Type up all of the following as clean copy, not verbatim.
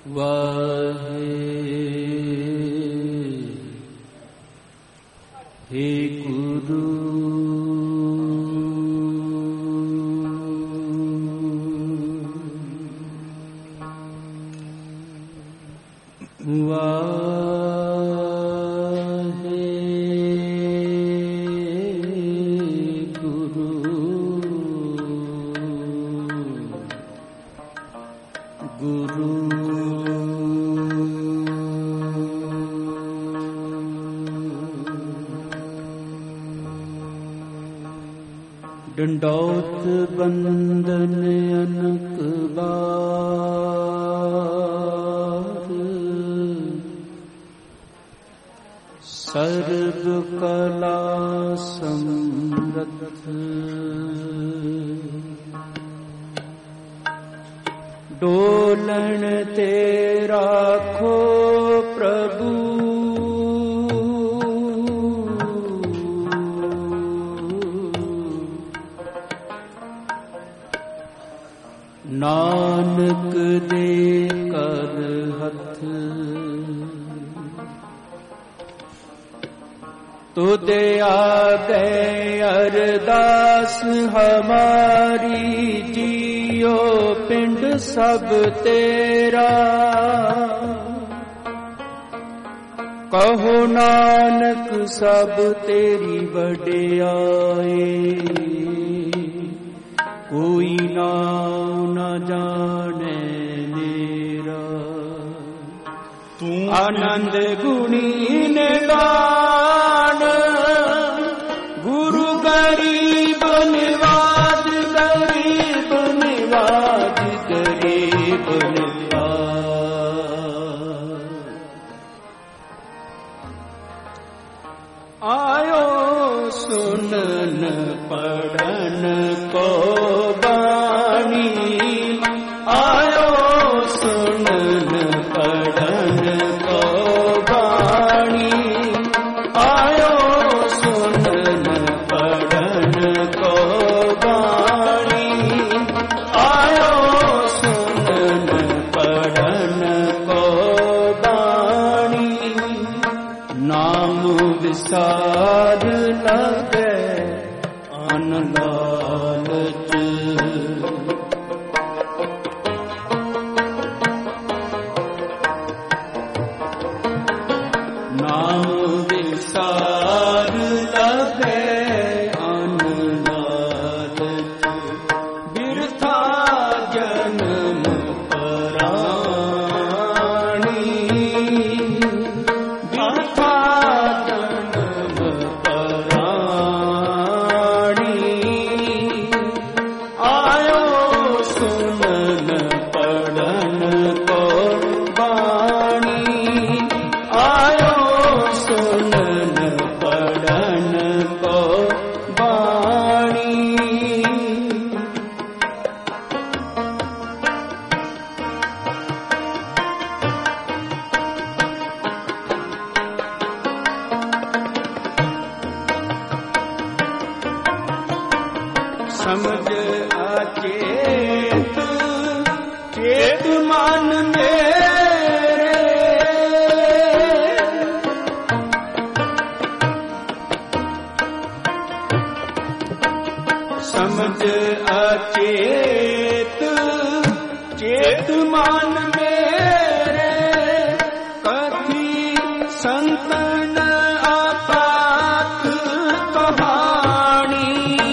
वाहे हे गुरु डंडौत बंदन अनक बार सर्व कला समृद्ध डोलन तेरा खो प्रभु नानक दे कर हथ तुदे आ गए अरदास हमारी जियो पिंड सब तेरा कहो नानक सब तेरी वडियाई कोई नाम न जाने मेरा तू आनंद गुणी निदान गुरु गरीब निवाज गरीब निवाज गरीब निवाज आयो सुनन पढ़न को बानी आयो सुनन पढ़न को बानी आयो सुनन पढ़न को बानी आयो सुनन पढ़न को बानी नाम विसार लगे अनलालच नाम विसार लगे अनलालच बिरथा जन्म पराणी बिरथा जन्म पराणी आयो सुनन पढ़न को बाणी आयो सुनन पढ़न को बाणी समझ आचेत चेत मान मेरे समझ आचेत चेत मान मेरे कथी संतन आपात कहानी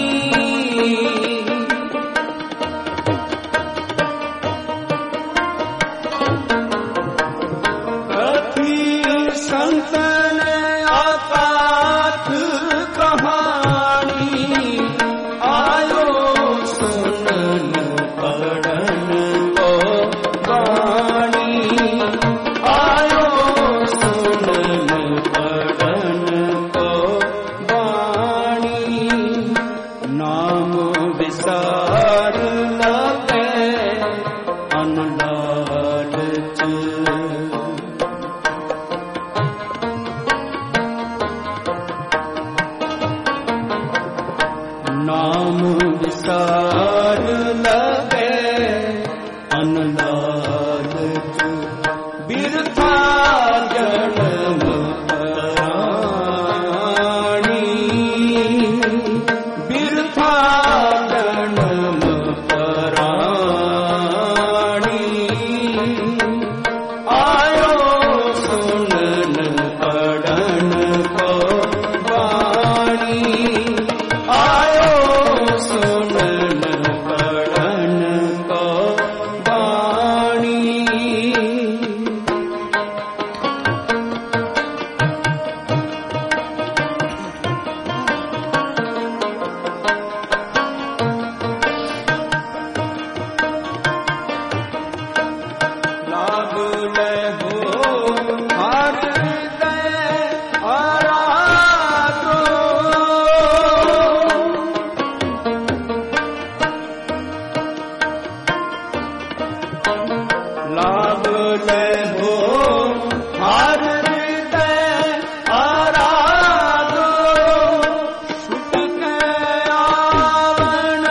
संतन आपात कहानी आयो सुनन पढ़न को बाणी आयो सुनन पढ़न को बाणी नाम विसार लगे अनलालच नाम विसार लगे अनलालच हो हर हृदय आराधो छुट के आवन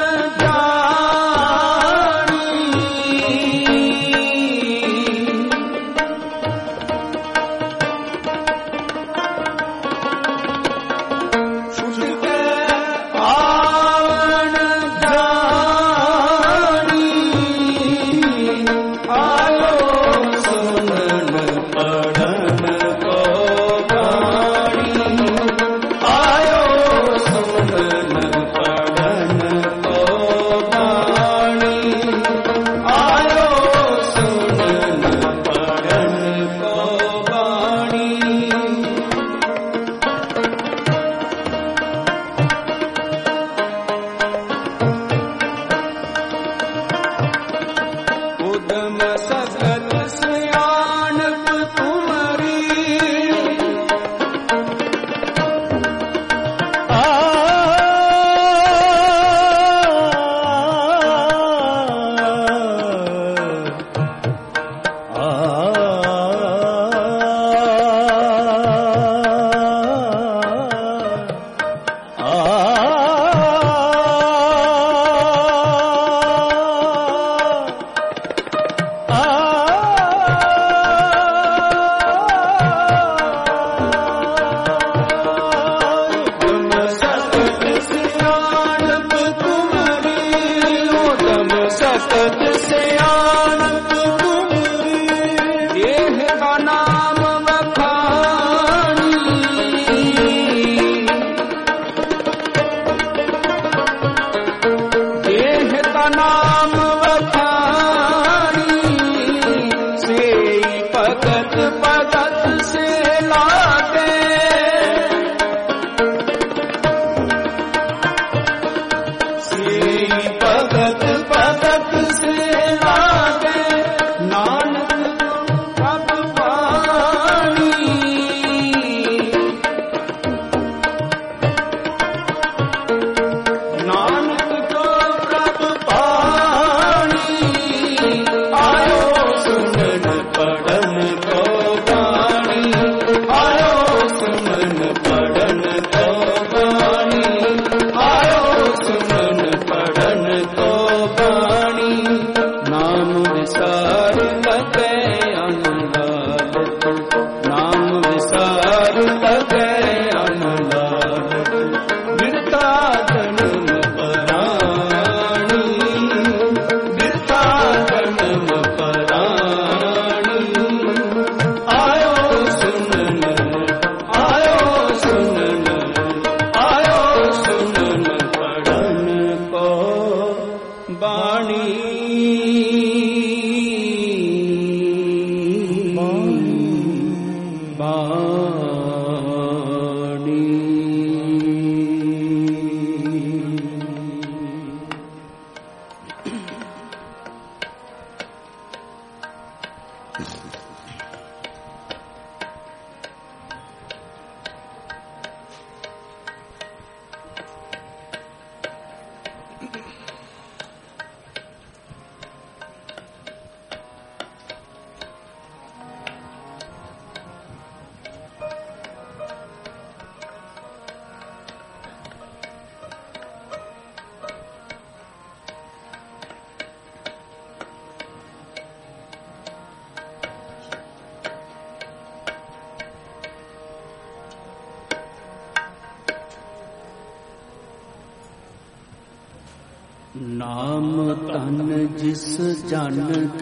नाम तन जिस जन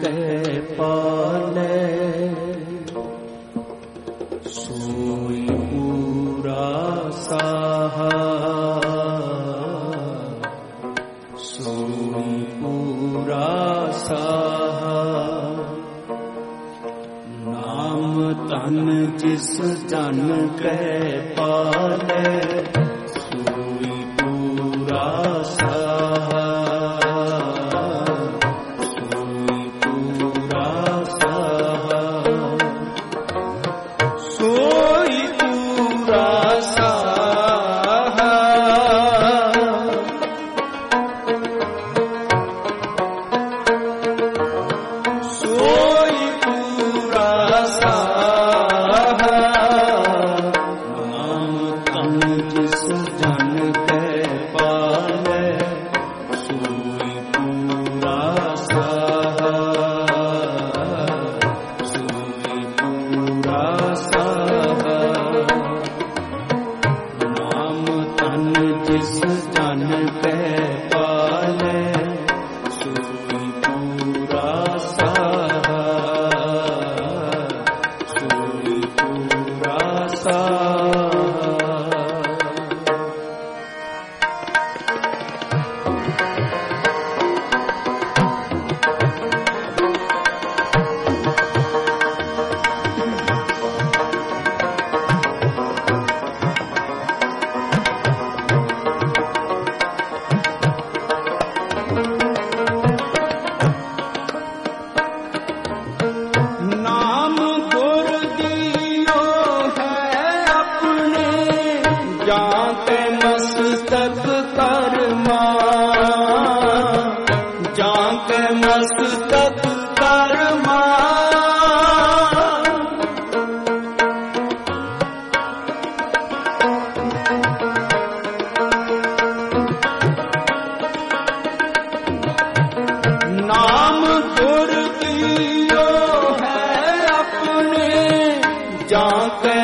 के पाले सोई पूरा साहा, सोई पूरा साहा। नाम तन जिस जन के पाले सोई पूरा साहा, सोई पूरा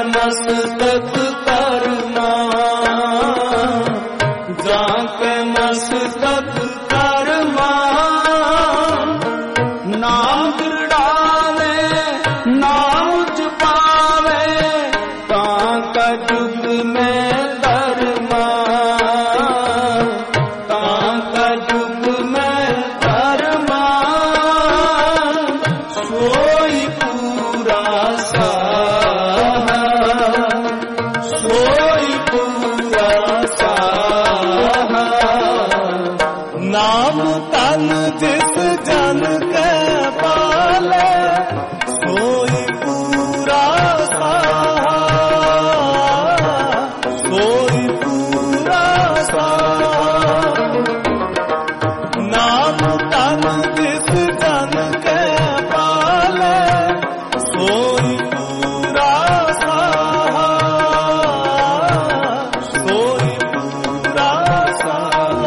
मस्तक कर्मा, जाके मस्तक कर्मा, नाम दृढ़ावे नाम जपावे, ताका जुग में धर्मा, ताका जुग में धर्मा, सोई पूरा साहा, सोई पूरा साहा। नाम तन जिस जन के पाले, सोई पूरा साहा, सोई पूरा साहा। नाम तन जिस जन के पाले, सोई पूरा साहा, सोई पूरा साहा।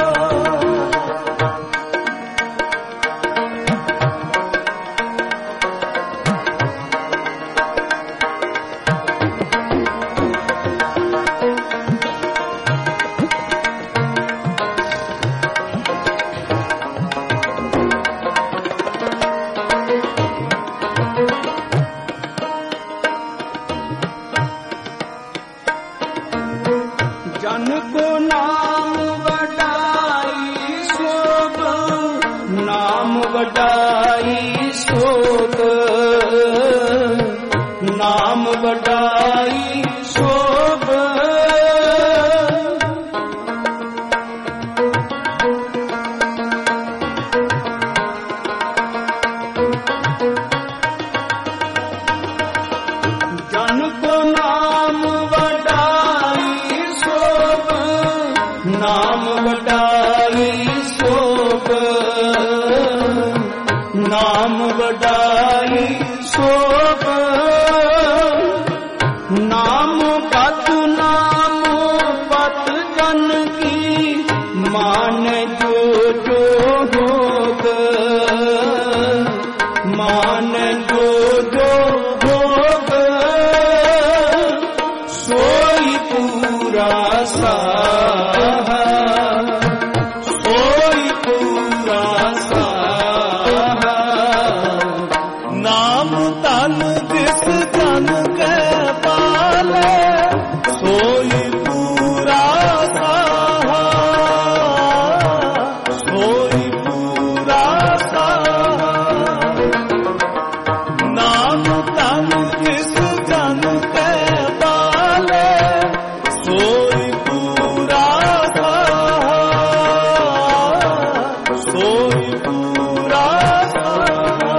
जन को नाम वडाई शोभ, नाम वडाई शोभ, नाम वडाई शोभ। जन को नाम वडाई शोभ, नाम वडाई शोभ, नाम वडाई शोभ। नाम पत जन की, मान जो जो भोग, मान जो जो भोग, सोई पूरा साहा, सोई पूरा साहा। नाम तन जिस जन के पाले, सोई पूरा साहा, सोई पूरा साहा। नाम तन जिस जन के पाले, सोई पूरा साहा, सोई पूरा साहा।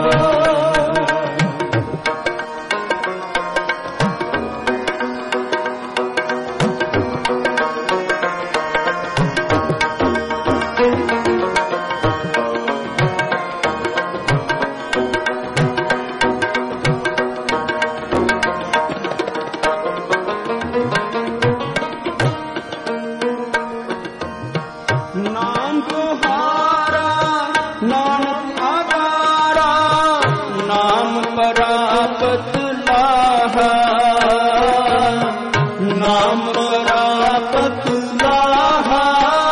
नाम तुम्हारा नानक आगारा, नाम परापत लाहा, नाम परापत लाहा,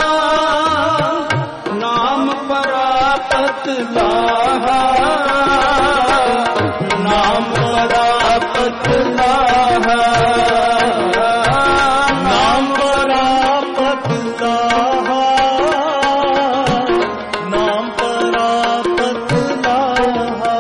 नाम परापत लाहा, नाम परापत लाहा, नाम परापत लाहा, नाम परापत लाहा।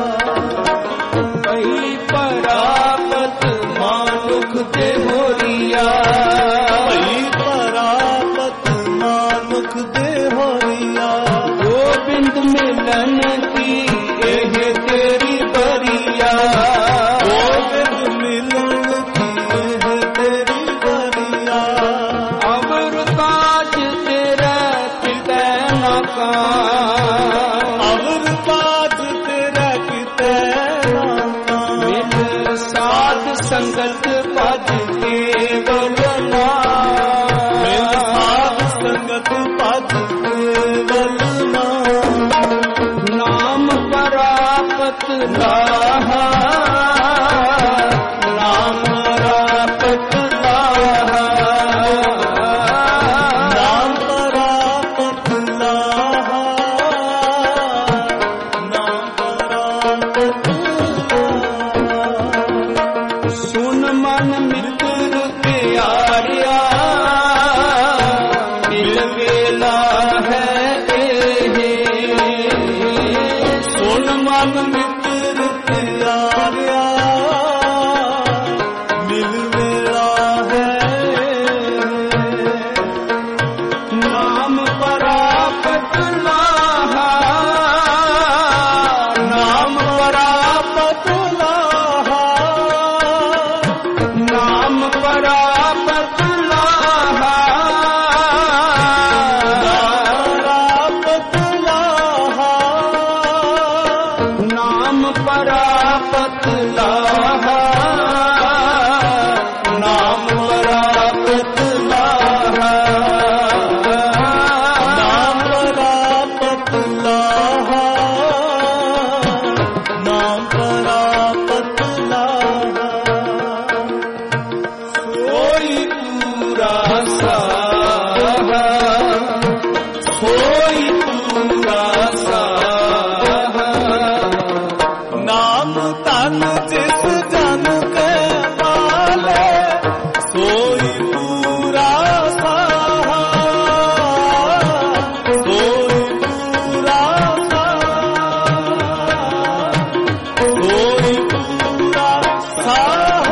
कही परापत मानुख देहोरिया, कही परापत मानुख देहोरिया। गोविंद मिलन की एह तेरी बरिया, गोविंद मिलन की एह तेरी बरिया। अवर काज तेरा कितै न कान, अवर काज तेरा कितै न कान। मिल साध संगत पद केवल नाम, मिल साध संगत पद केवल नाम। नाम परापत लाहा, नाम अमृत आ गया, मिल वेला है। नाम परापत लाहा, नाम परापत लाहा, नाम परापत लाहा, परापत लाहा, नाम परापत लाहा, नाम परापत लाहा, नाम परापत लाहा, नाम परापत लाहा। कोई पूरा साहा, कोई पूरा साहा, नाम तन जिस जन के माले, सोई पूरा साहा, सोई पूरा साहा, सोई पूरा साहा।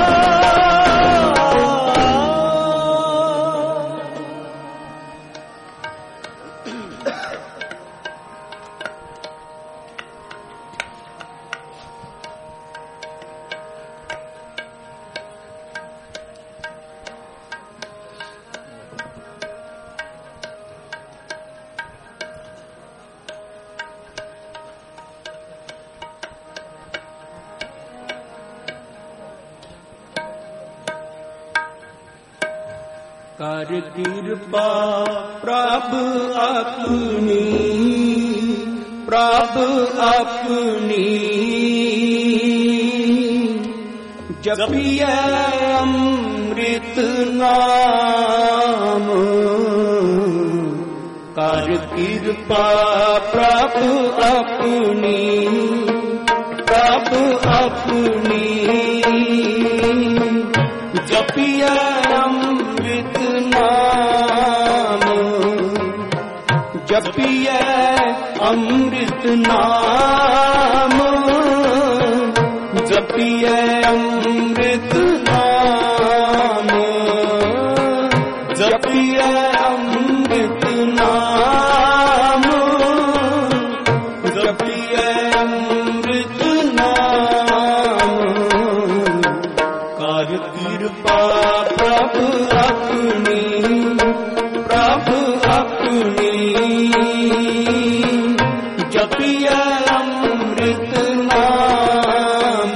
कर कृपा प्रभु अपनी, प्रभु अपनी, जपिए अमृत नाम। कर कृपा प्रभु अपनी, प्रभु अपनी, जपिए अमृत नाम, जपिए अमृत नाम, जपिए अमृत नाम, जपिए अमृत नाम, जपिए अमृत नाम। कर कृपा प्रभु अपनी, प्रभु अपनी, जपिए अमृत नाम।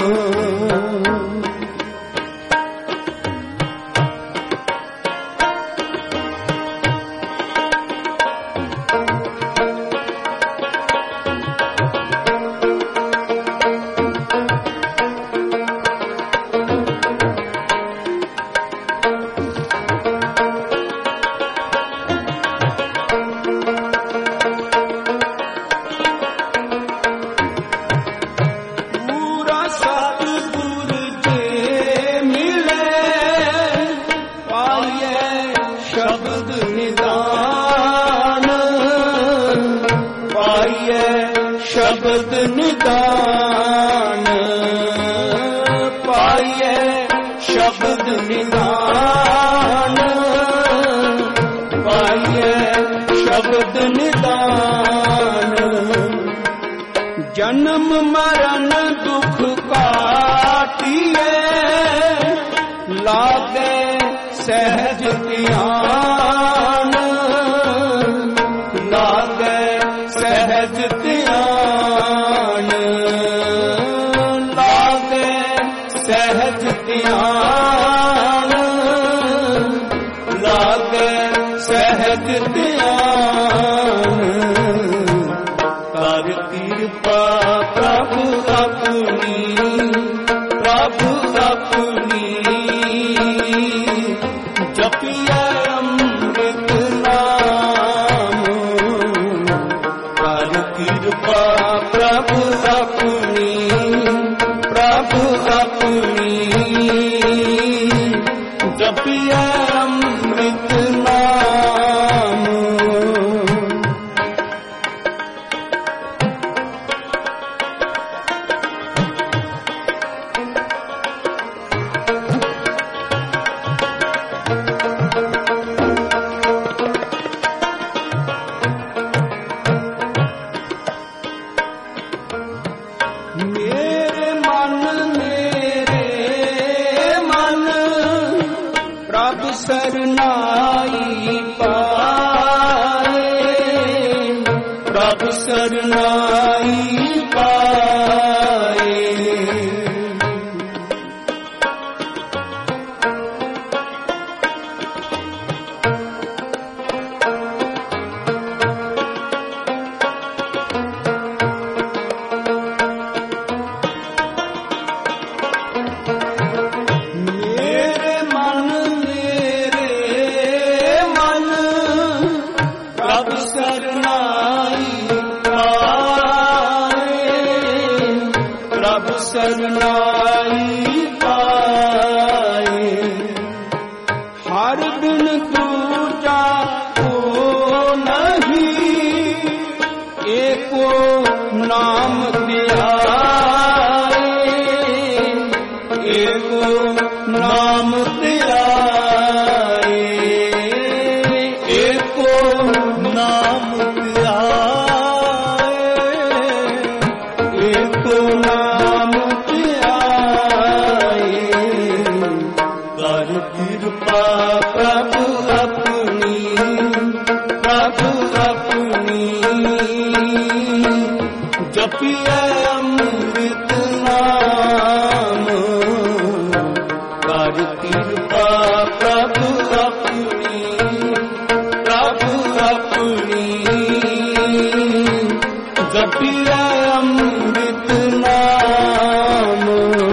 पूरा सतगुर जे मिले, पाइए शब्द निदान, पाइए शब्द निदान, पाइए शब्द निदान, पाइए शब्द निदान। जन्म मरण दुख काटिए, लागे सहज ध्यान, लागे सहज ध्यान, लागे सहज ध्यान, लागे सहज ध्यान। कर कृपा प्रभु अपनी, प्रभु अपनी, जपिए अमृत नाम। कर कृपा प्रभु अपनी, प्रभु अपनी, जपिए अमृत नाम। सरनाई पाए, प्रभु सरनाई पाए। सरनाई पाए, हर बिन दूजा को नहीं, एको नाम ध्याए, एको नाम ध्याए, एको नाम ध्याए, एको नाम कृपा प्रभु अपनी, प्रभु अपनी, जपिए अमृत नाम, कर कृपा प्रभु अपनी, प्रभु अपनी, जपिए अमृत नाम।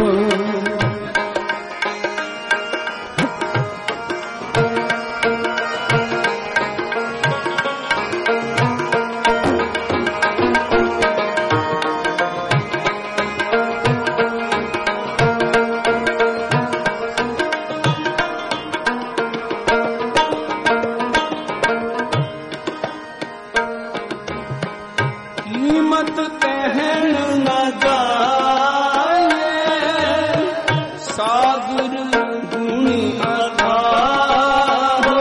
कीमत कहन न जाए, सागर गुणी अथाह,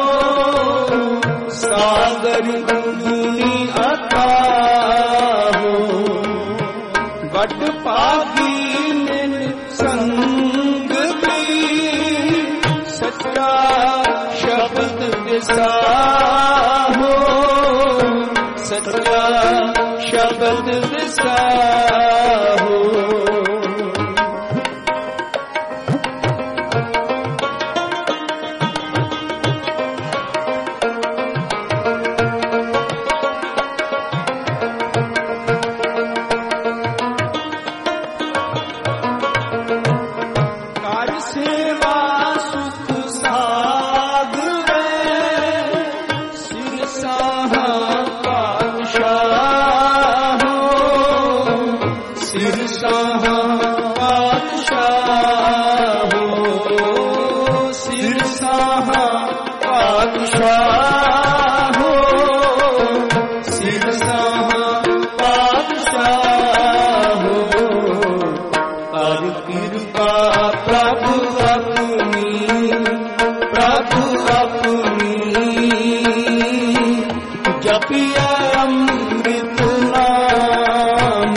सागर गुणी अथाह, बड़ पागी मिल संग भी, सच्चा शब्द विसाहो, सच्चा शब्द विसाहो। कार सेवा सुख सागरे, सिर साहा सिर साहा पातशाह हो, सिर साहा पातशाह हो, सिर साहा पातशाह हो, कर कृपा प्रभु अपनी, प्रभु अपनी, जपिए अमृत नाम,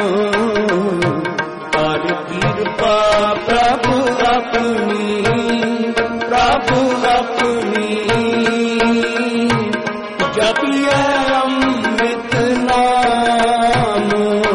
कृपा प्रभु अपनी, प्रभु अपनी, जपिए अमृत नाम।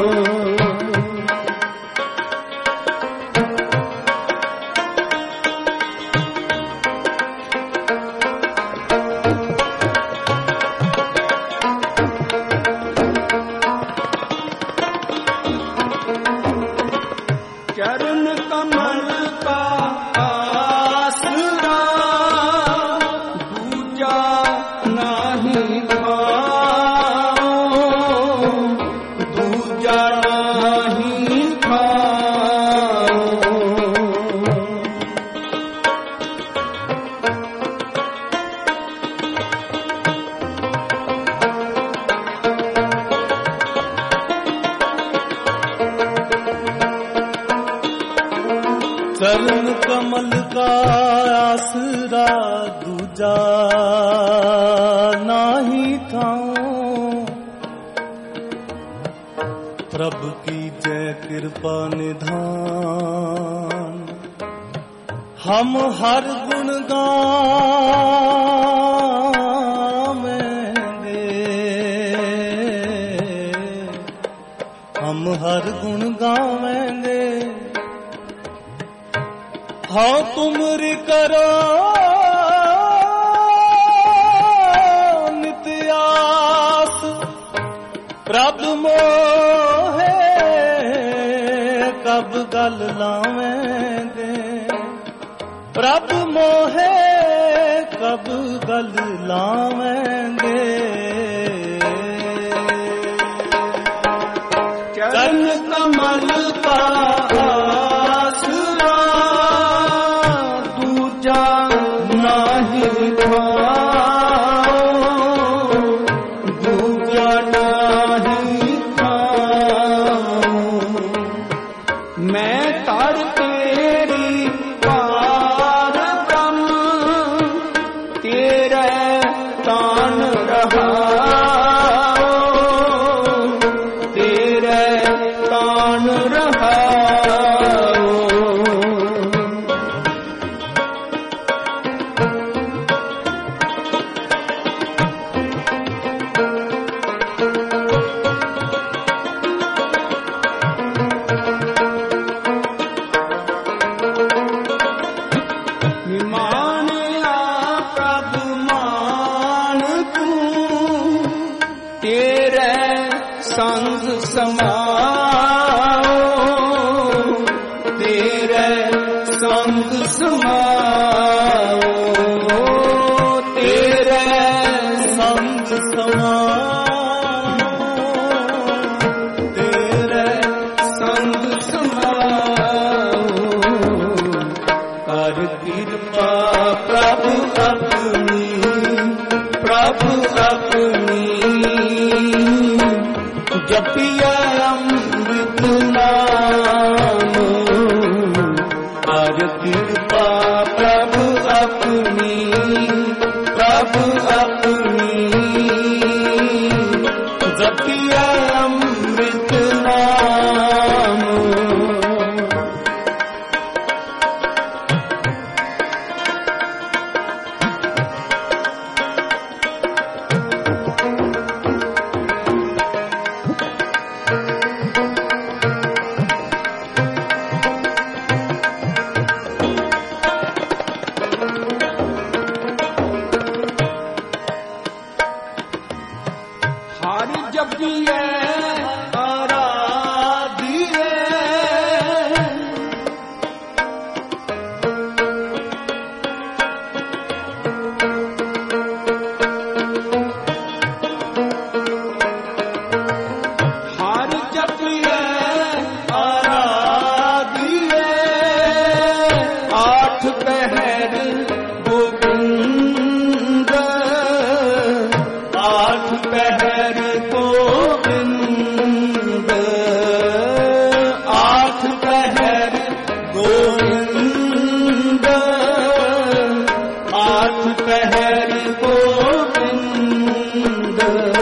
चरण कमल का आसरा, दूजा नहीं खाओ, दूजा नहीं खाओ। चरण कमल का आसरा, दूजा नाही थाओ, प्रभु की जय कृपा निधान, हम हर गुण गावेंगे, हम हर गुण गावेंगे। हाँ तुमरी करो नित्य आस, प्रभु मोहे कब गल लावेंगे, प्रभु मोहे कब गल लावेंगे। चरण कमल का आसरा दूजा नाही खाओ, दूजा नाही खाओ। मैं तर तेरी पार ब्रह्म, तेरे तान रहाओ, तेरे तान रहाओ। मानिया प्रभु मान तू, तेरे संग समाओ, तेरे संग समाओ, तेरे संग समाओ, तेरे संग समाओ। कर कृपा प्रभु अपनी, प्रभु अपनी, जपिया अमृत नाम। कर कृपा प्रभु अपनी, प्रभु अपनी, जपिया अमृत नाम। हर जपिए आराधिए, हर जपिए आराधिए। आठ पहर गोविंद, आठ पहर गोविंद, आठ पहर गोविंद, आठ पहर गोविंद।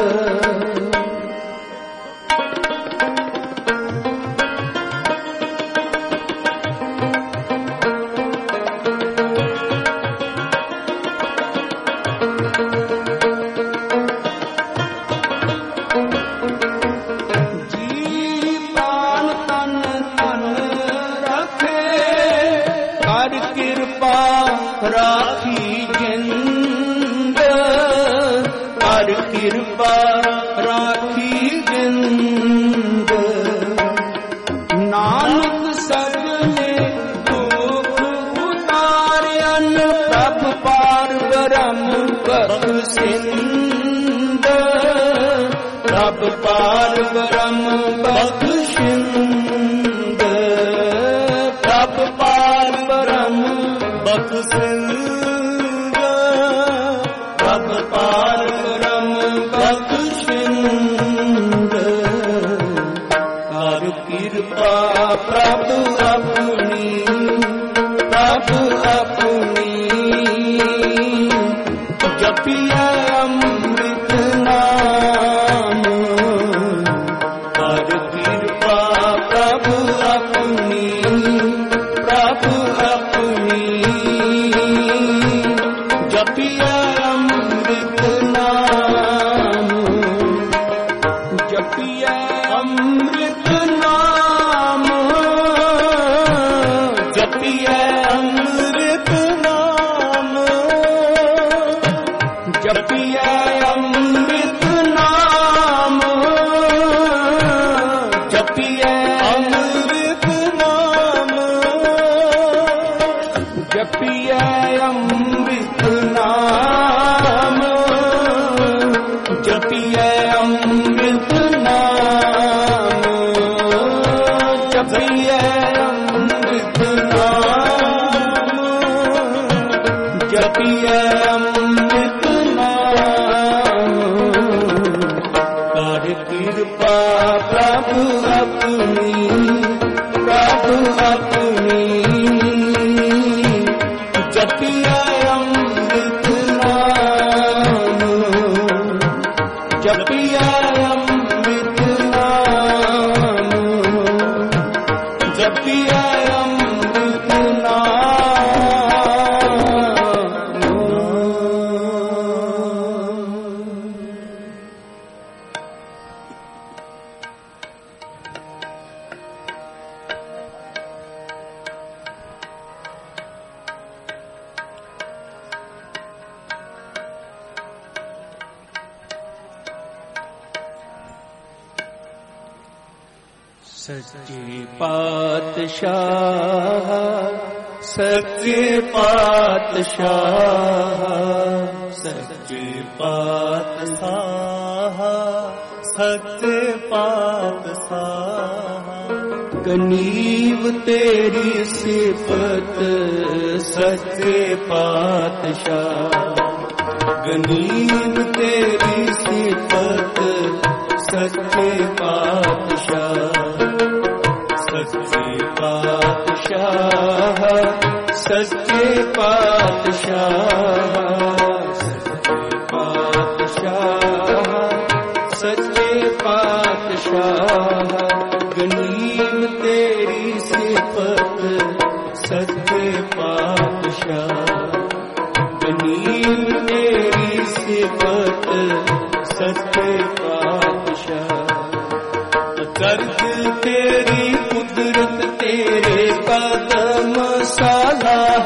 कर कृपा राखी जिंद, कर कृपा राखी जिंद। नानक सजने दुख उतारन, प्रभु पार ब्रह्म बख्शिंद, प्रभु पार ब्रह्म बख्शिंद, प्रभु पार ब्रह्म बख्शिंद, प्रभु पार ब्रह्म बख्शिंद। कर कृपा प्रभु अपनी, प्रभु अपनी, जपिया अमृत नाम। कर कृपा प्रभु अपनी, प्रभु अपनी, जपिए अमृत नाम, जपिए अमृत नाम, जपिए अमृत नाम, जपिए अमृत नाम। कर कृपा प्रभु अपनी, प्रभु अपनी, जपिए अमृत नाम, जपिए अमृत नाम, जपिए अमृत नाम। सच्चे पातशाह, सच्चे पातशाह, सच्चे पातशाह, सच्चे पातशाह। गनीव तेरी सिफत सच्चे पातशाह, गनीव तेरी सिफत सच्चे पातशाह, सच्चे पातशाह, सच्चे पातशाह, सच्चे पातशाह, सच्चे पातशाह। गनीम तेरी सिफत सच्चे पातशाह, गनीम तेरी सिफत सच्चे पातशाह। दर्द तेरी कुदरत तेरे कदम सलाह,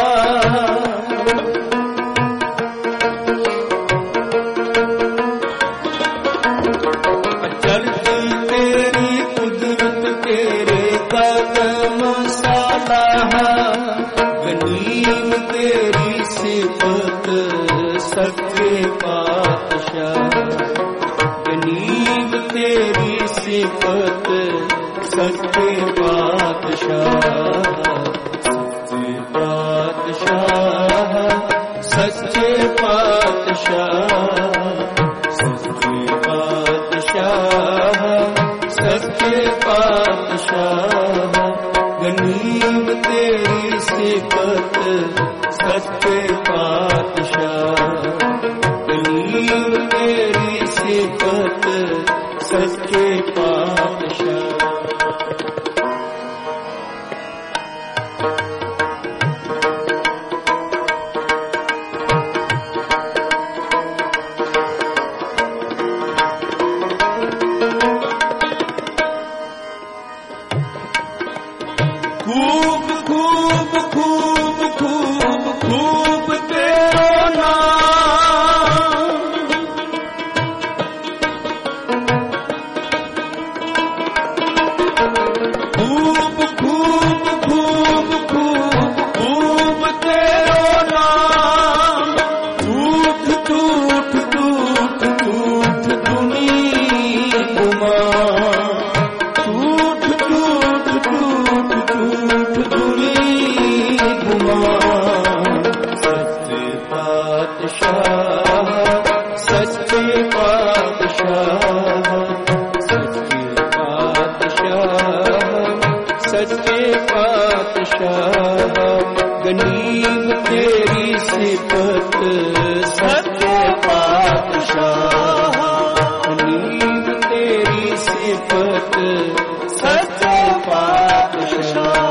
दर्द तेरी कुदरत तेरे कदम सलाह। गनीम तेरी सिफत सच्चे पातशाह, गनीम तेरी सिफत सच्चे पातशाह, सच्चे पातशाह, सच्चे पातशाह, सच्चे पातशाह, सच्चे पातशाह। गनीम तेरी सिफत सच्चे पातशाह, गनीम तेरी सिफत सच्चे पातशाह। खूब खूब खूब खूब खूब तेरा नाम, खूब खूब खूब खूब खूब तेरा नाम। झूठ झूठ झूठ झूठ दुनिया घुमा, झूठ झूठ झूठ झूठ दुनिया घुमा। सच्चे पातशाह, सच्चे पातशाह, सच्चे पातशाह, सच्चे पातशाह। गनीम तेरी सिफत सच्चे पातशाह, गनीम तेरी सिफत सच्चे पातशाह।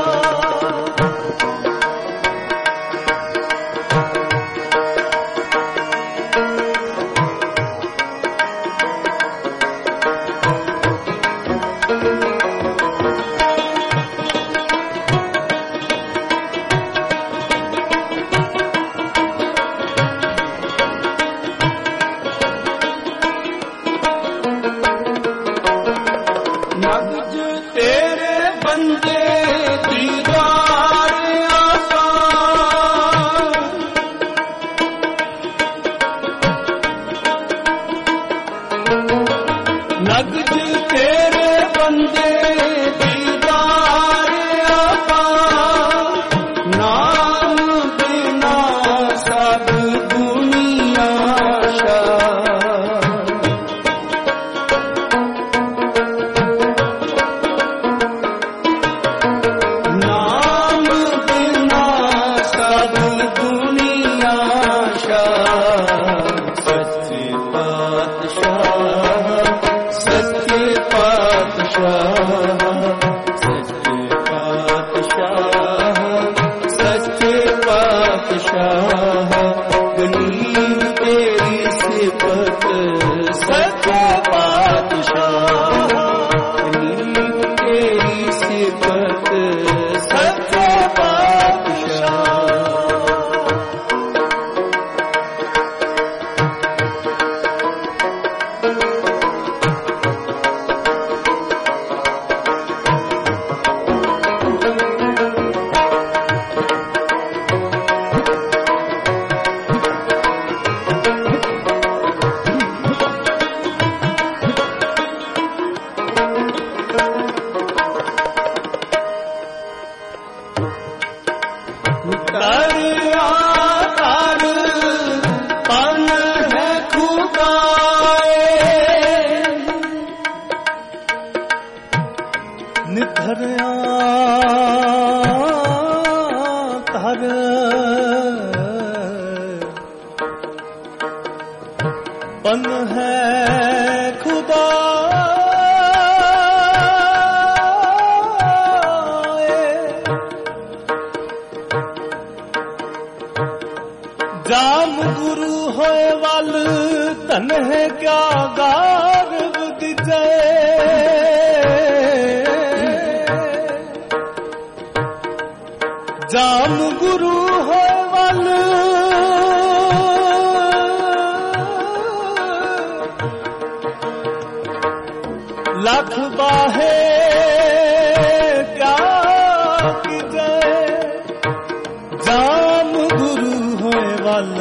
नब्ज जाम गुरु होए वल धन है क्या गारव दिजै जाम गुरु होए वल लख बाहे क्या कीजे जाम गुरु होए वल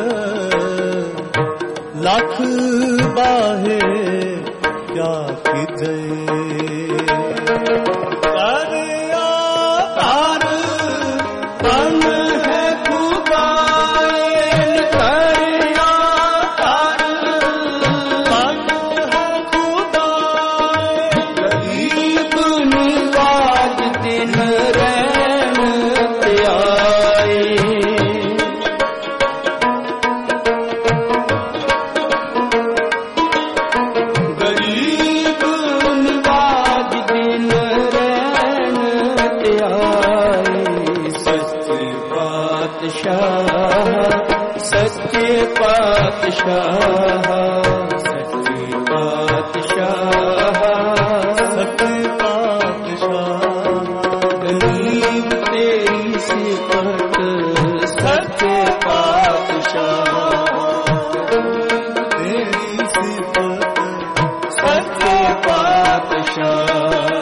लख बाहे क्या कीजे सच्चे पातशाह सच्चे पातशाह सच्चे पातशाह गरीब तेरी सिफत सच्चे पातशाह तेरी सिफत सच्चे पातशाह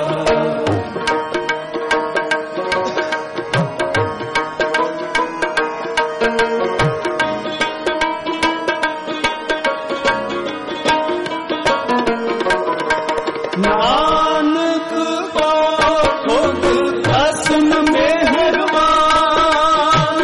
नानक को खुद असम मेहरबान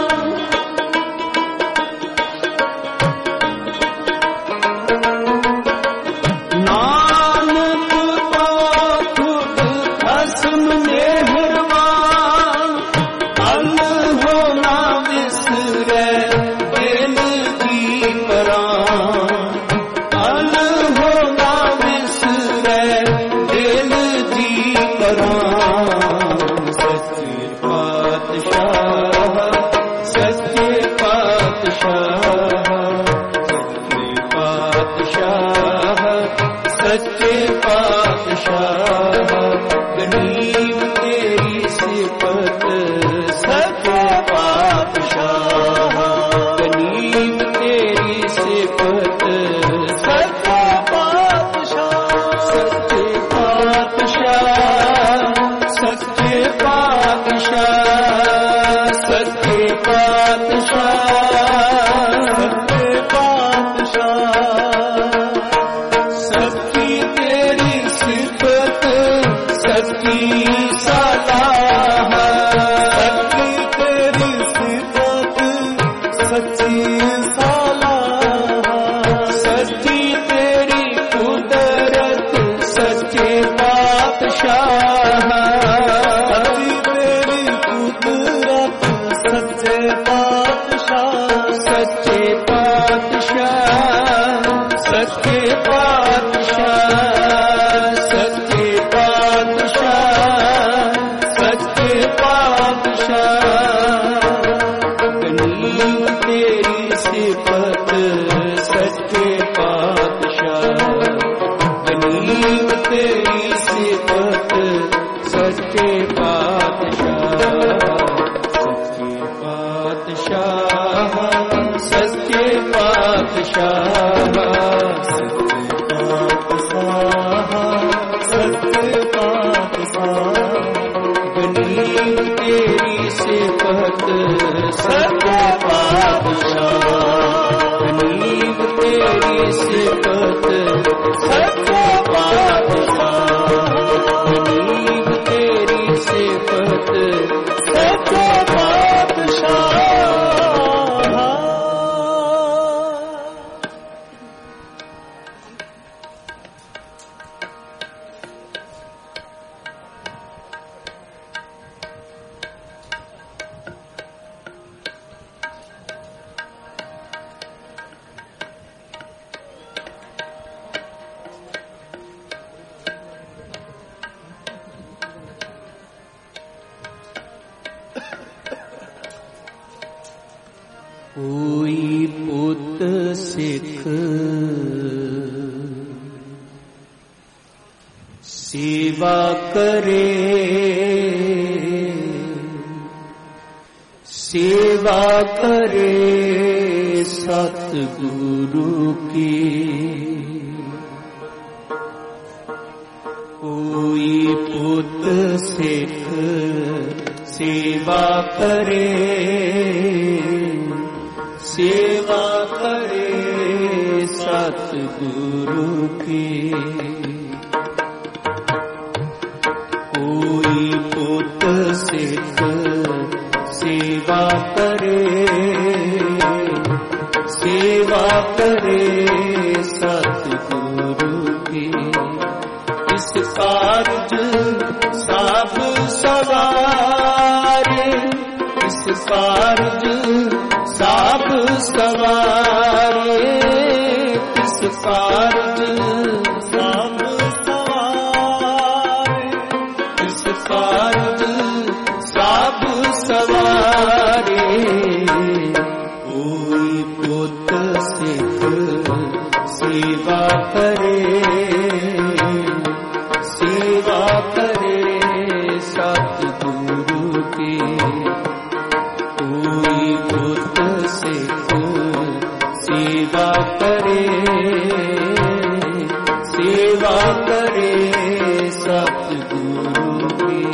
नानक को खुद असम मेहरबान अन होना विसरे दिल की परान अन होना विसरे सच्चे पातशाह सच्चे पातशाह सच्चे पातशाह सच्चे पातशाह गरीब तेरी सिफत सच्चे पातशाह गरीब तेरी सिफत सच्चे पातशाह सच्चे पातशाह सच्चे पातशाह सच्चे पातशाह सच्चे पातशाह सच्ची तेरी सिफत सच्ची सलाह सच्ची तेरी सिफत सच्ची सलाह सच्ची तेरी कुदरत सच्चे पातशाह सच्ची तेरी कुदरत सच्चे पातशाह सच्चे पातशाह सच्चे पातशाह सच्चे पातशाह सच्चे पातशाह गरीब तेरी सिफत सच्चे पातशाह गरीब तेरी सिफत सच्चे पातशाह सच्चे पातशाह सच्चे पातशाह सच्चे पातशाह गरीब तेरी सिफत सच्चे पातशाह गरीब तेरी सिफत सच्चे पातशाह गरीब तेरी सिफत सच्चे पातशाह ਕੋਈ ਪੁੱਤ ਸਿੱਖ ਸੇਵਾ ਕਰੇ, ਸੇਵਾ ਕਰੇ ਸਤਿਗੁਰੂ ਕੀ। ਕੋਈ ਪੁੱਤ ਸਿੱਖ ਸੇਵਾ ਕਰੇ, ਸੇਵਾ ਕਰੇ ਸਤਿਗੁਰੂ ਕੀ। ਕੋਈ ਪੁੱਤ ਸਿੱਖ ਸੇਵਾ ਕਰੇ, ਸੇਵਾ ਕਰੇ ਸਤਿਗੁਰੂ ਕੀ। ਇਸ ਕਾਰਜ ਸਭ ਸਵਾਰੇ, ਇਸ ਕਾਰਜ ਸਭ ਸਵਾਰੇ, ਇਸ ਕਾਰਜ ਸਭ ਸਵਾਰੇ, ਇਸ ਕਾਰਜ ਸਭ ਸਵਾਰੇ। ਕੋਈ ਪੁੱਤ ਸਿੱਖ ਸੇਵਾ ਕਰੇ, ਸੇਵਾ ਕਰੇ ਸਤਿਗੁਰੂ ਕੀ। ਕੋਈ ਪੁੱਤ ਸਿੱਖ ਸੇਵਾ ਕਰੇ, ਸੇਵਾ ਕਰੇ ਸਤਿਗੁਰੂ ਕੀ।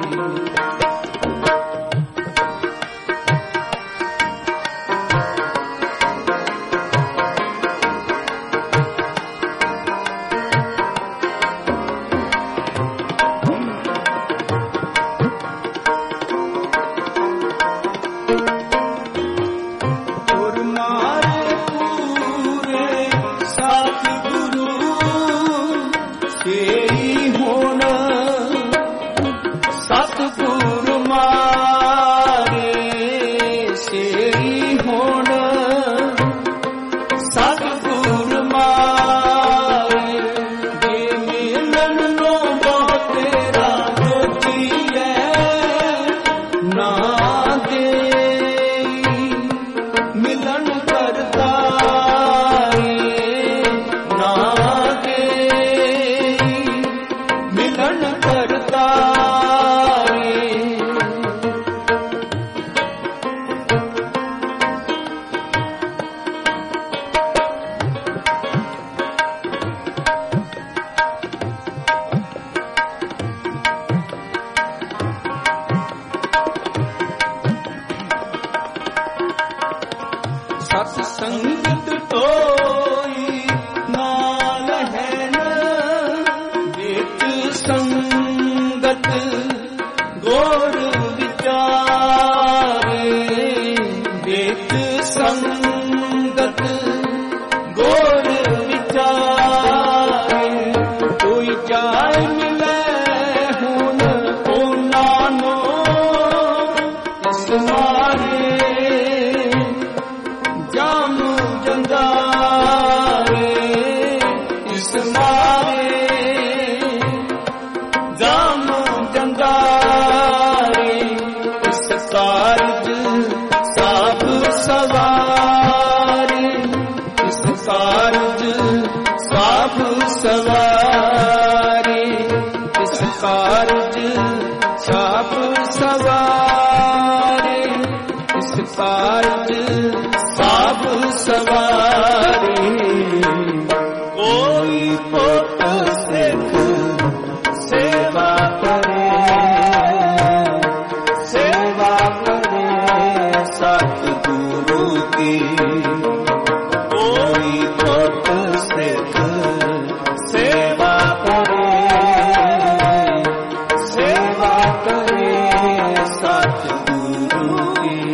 ਸਤ ਸੰਗਤ ਤੋਈ ਨਾਲ ਹੈ ਨ, ਵਿੱਚ ਸੰਗਤ ਗੌਰ ਵਿਚਾਰੇ, ਵਿੱਚ ਸੰਗਤ ਗੌਰ ਵਿਚਾਰੇ। ਕੋਈ ਜਾਇ ਮਿਲੇ ਹੁਣ ਉਹਨਾਂ ਨੂੰ, ਇਸ ਮਾਰੇ ਜਾਮ ਜੰਗਾਰੇ, ਇਸ ਮਾਰੇ ਜਾਮ ਜੰਗਾਰੇ। ਇਸ ਕਾਰਜ ਸਭ ਸਵਾਰੇ, ਇਸ ਕਾਰਜ ਸਭ ਸਵਾਰੇ, ਇਸ ਕਾਰਜ ਸਭ ਸਵਾਰੇ, ਇਸ ਕਾਰਜ ਸਭ ਸਵਾਰੇ। ਕੋਈ ਪੁੱਤ ਸਿੱਖ ਸੇਵਾ ਕਰੇ, ਸੇਵਾ ਕਰੇ ਸਤਿਗੁਰੂ ਕੀ। ਕੋਈ ਪੁੱਤ ਸਿੱਖ ਸੇਵਾ ਕਰੇ, ਸੇਵਾ ਕਰੇ ਸਤਿਗੁਰੂ ਕੀ।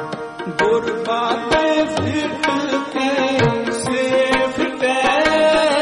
ਗੁਰਬਾਤੇ ਫਿਟ ਕੇ ਸੇਫ ਤੇ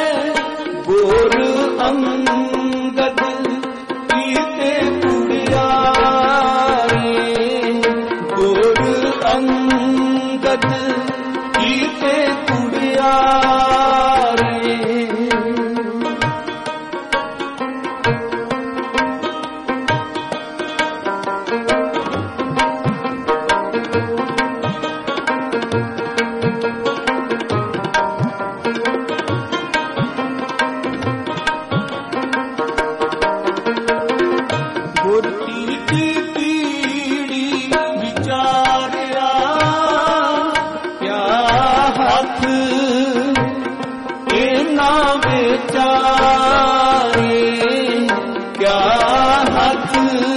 ਵਿਚਾਰੇ ਕਿਆ ਹੱਥ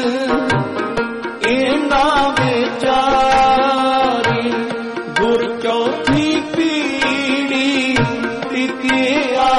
ਇਹਨਾਂ ਵਿਚਾਰੇ ਗੁਰ ਚੌਥੀ ਪੀੜੀ ਟਿਕਿਆ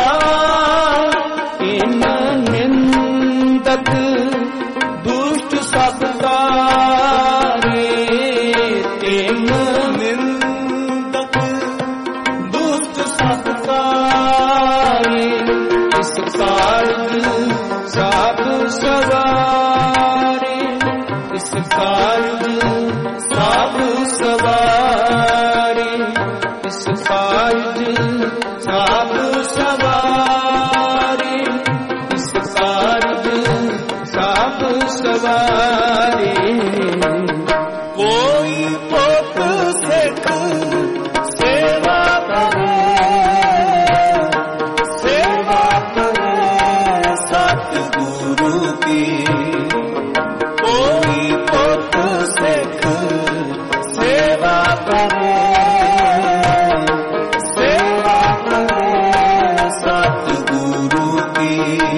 ਇਨ ਨਿੰਦਕ ਦੁਸ਼ਟ ਸਭ ਤਾਰੇ ਇਨ ਨਿੰਦਕ ਦੁਸ਼ਟ ਸਭ ਤਾਰੇ ਇਸ ਕਾਰਜ ਸਭ ਸਵਾਰੇ ਇਸ ਕਾਰਜ ਸਭ ਸਵਾਰੇ ਇਸ ਕਾਰਜ ਸਭ ਸਵਾਰੇ ਇਸ ਕਾਰਜ ਸਭ ਸਵਾਰੇ ਕੋਈ ਪੁੱਤ ਸਿੱਖ ਸੇਵਾ ਕਰੇ ਸਤਿਗੁਰੂ ਕੀ ਕੋਈ ਪੁੱਤ ਸਿੱਖ ਸੇਵਾ ਕਰੇ ਸਤਿਗੁਰੂ ਕੀ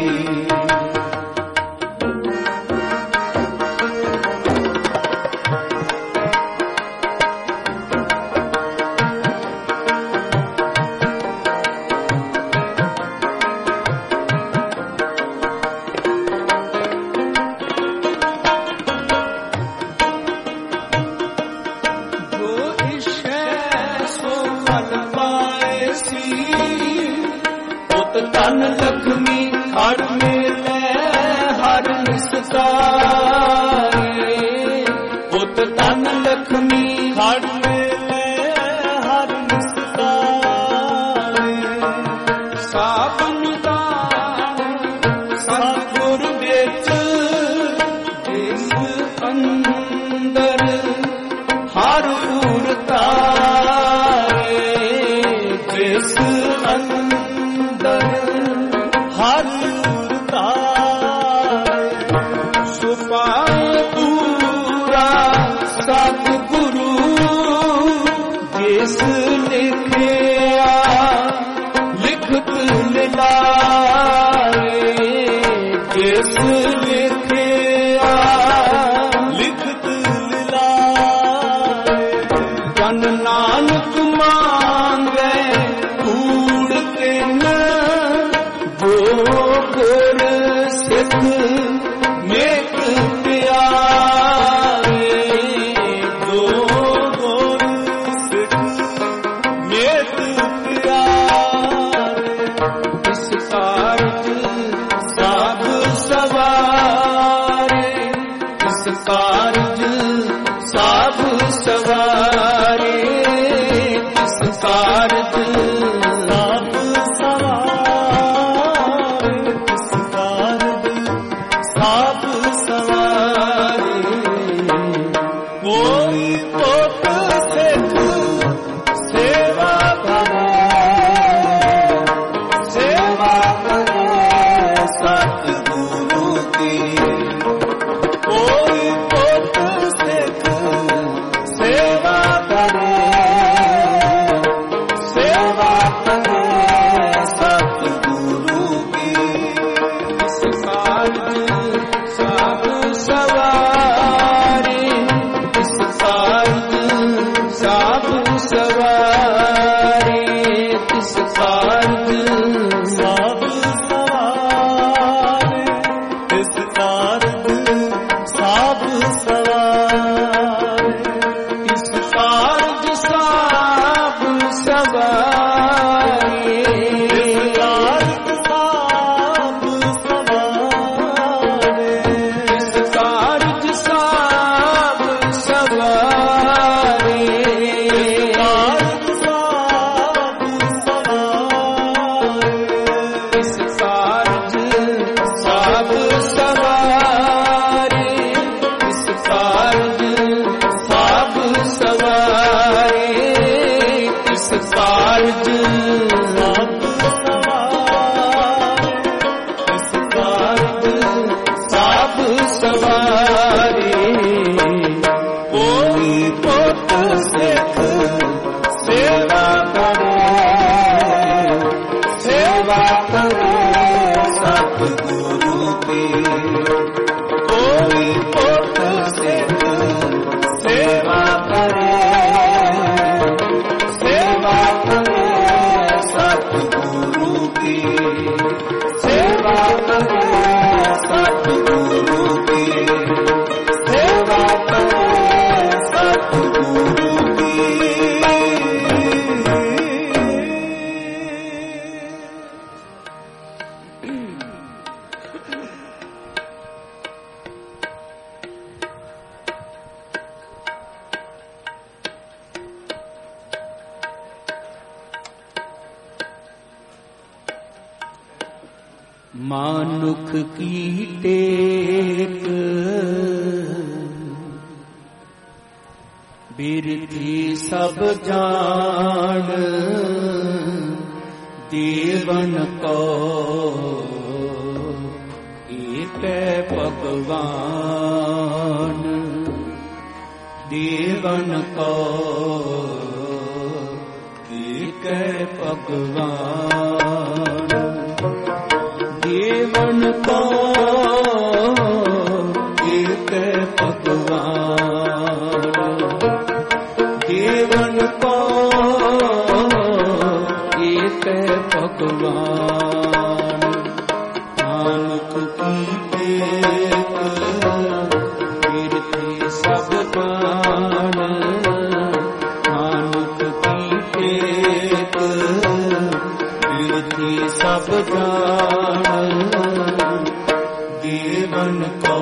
ਧਨ ਲਖਮੀ ਹਰ ਮੇਲੇ ਹਰ ਨਿਸਤਾਰੇ ਪੁੱਤ ਧਨ ਲਖਮੀ ਹਰ ਮੇਲੇ ਹਰ ਨਿਸਤਾਰੇ ਸਾਬਨ ਦਾਨ ਸਤਿਗੁਰ ਵਿੱਚ ਜਿਸ ਅੰਦਰ ਹਰ ਉਰਤਾਰੇ ਜਿਸ ਅੰਦਰ ਹਰ ਉਰਤਾਰੇ ਸੁਪਾਏ ਪੂਰਾ ਸਤਿਗੁਰੂ ਜਿਸ ਲਿਖਿਆ ਲਿਖਤ ਲਿਲਾਏ ਜਿਸ ਲਿਖਿਆ ਲਿਖਤ ਲਿਲਾਏ ਜਨ ਨਾਨਕ ਮੰਗੇ ਕੂੜ ਕੇ ਨ ਜੋ ਗੁਰ ਸਿੱਖ ਮੇਕ ਪਿਆਰੇ ਜੋ ਗੁਰ ਸਿੱਖ ਮੇਕ ਪਿਆਰੇ ਇਸ की। कोई पुत सिख सेवा करे, सेवा करे सतगुरु की, सेवा करे सतगुरु की, सेवा करे सतगुरु की। मानुख की टेक बिरथी सब जान, देवन को एक भगवान, देवन को एक भगवान, देवन को एक भगवान, देवन को एक भगवान। नानक की टेक बिरथी सब जान, नानक की टेक बिरथी सब जान, देवन को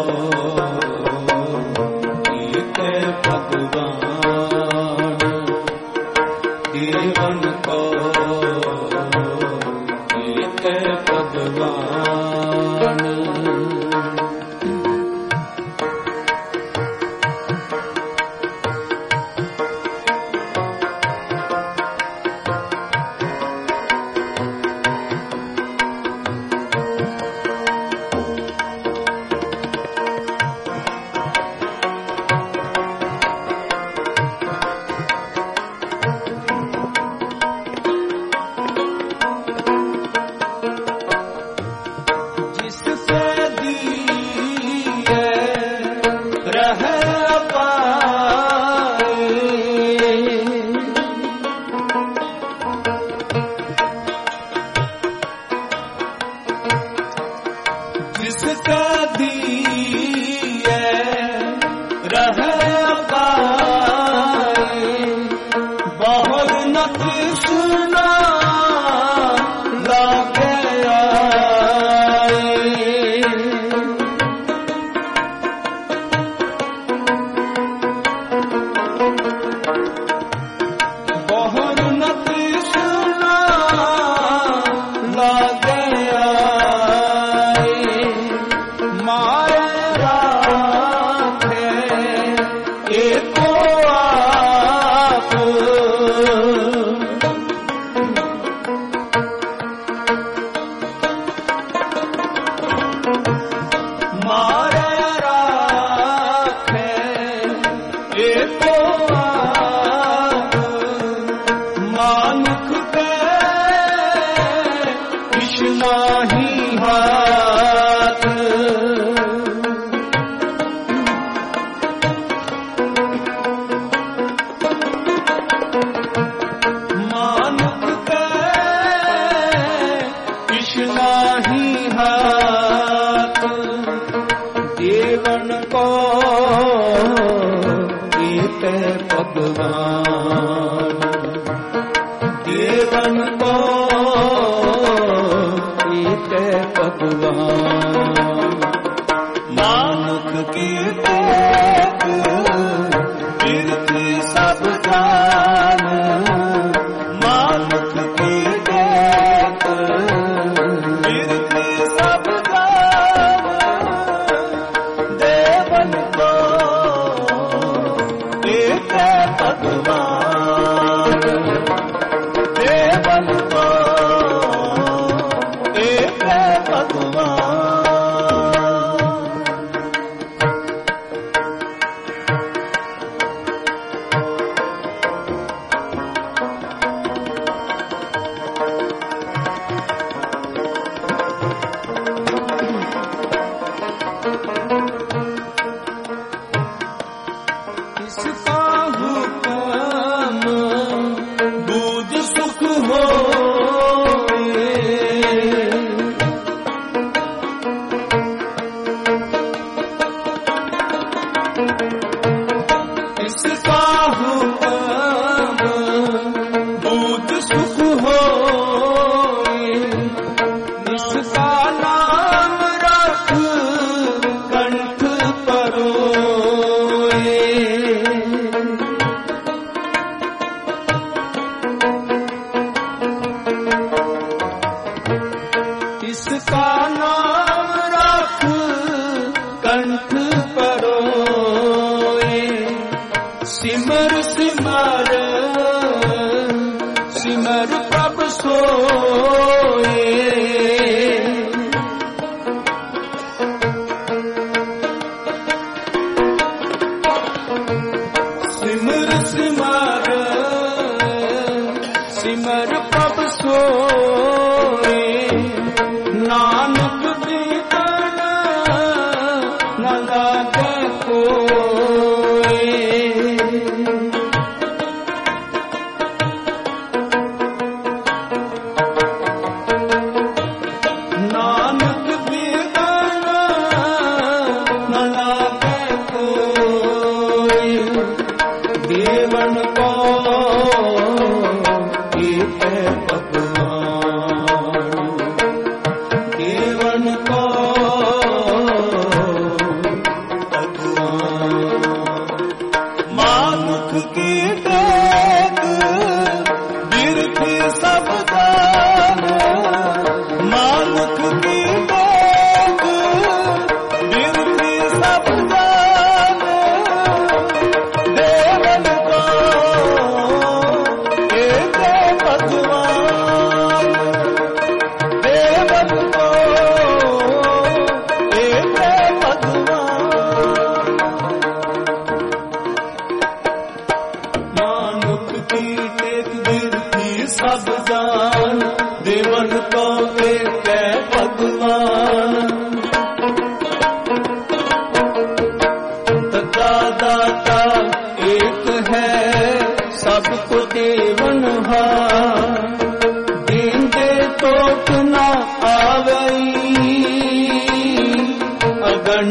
एक भगवान, देवन को एक भगवान।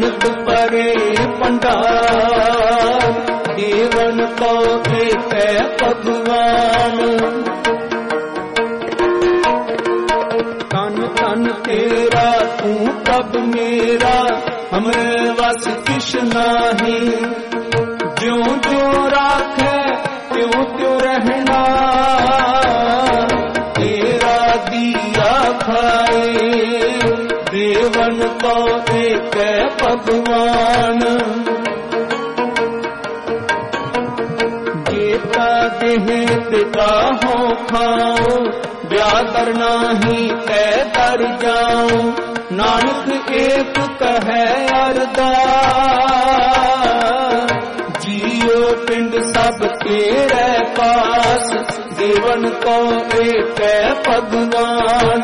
अमृत परे भंडार देवन को एक भगवान। तन तन तेरा तू प्रभ मेरा हमरे वस किश नाही। ज्यों ज्यों राखे त्यों त्यों रहना तेरा दिया खाए देवन को एक भगवान। जेता देह पिता हो खाओ ब्याह करना ही तय कर जाओ। नानक एक कहे अरदास जियो पिंड सब तेरे पास देवन को एक भगवान।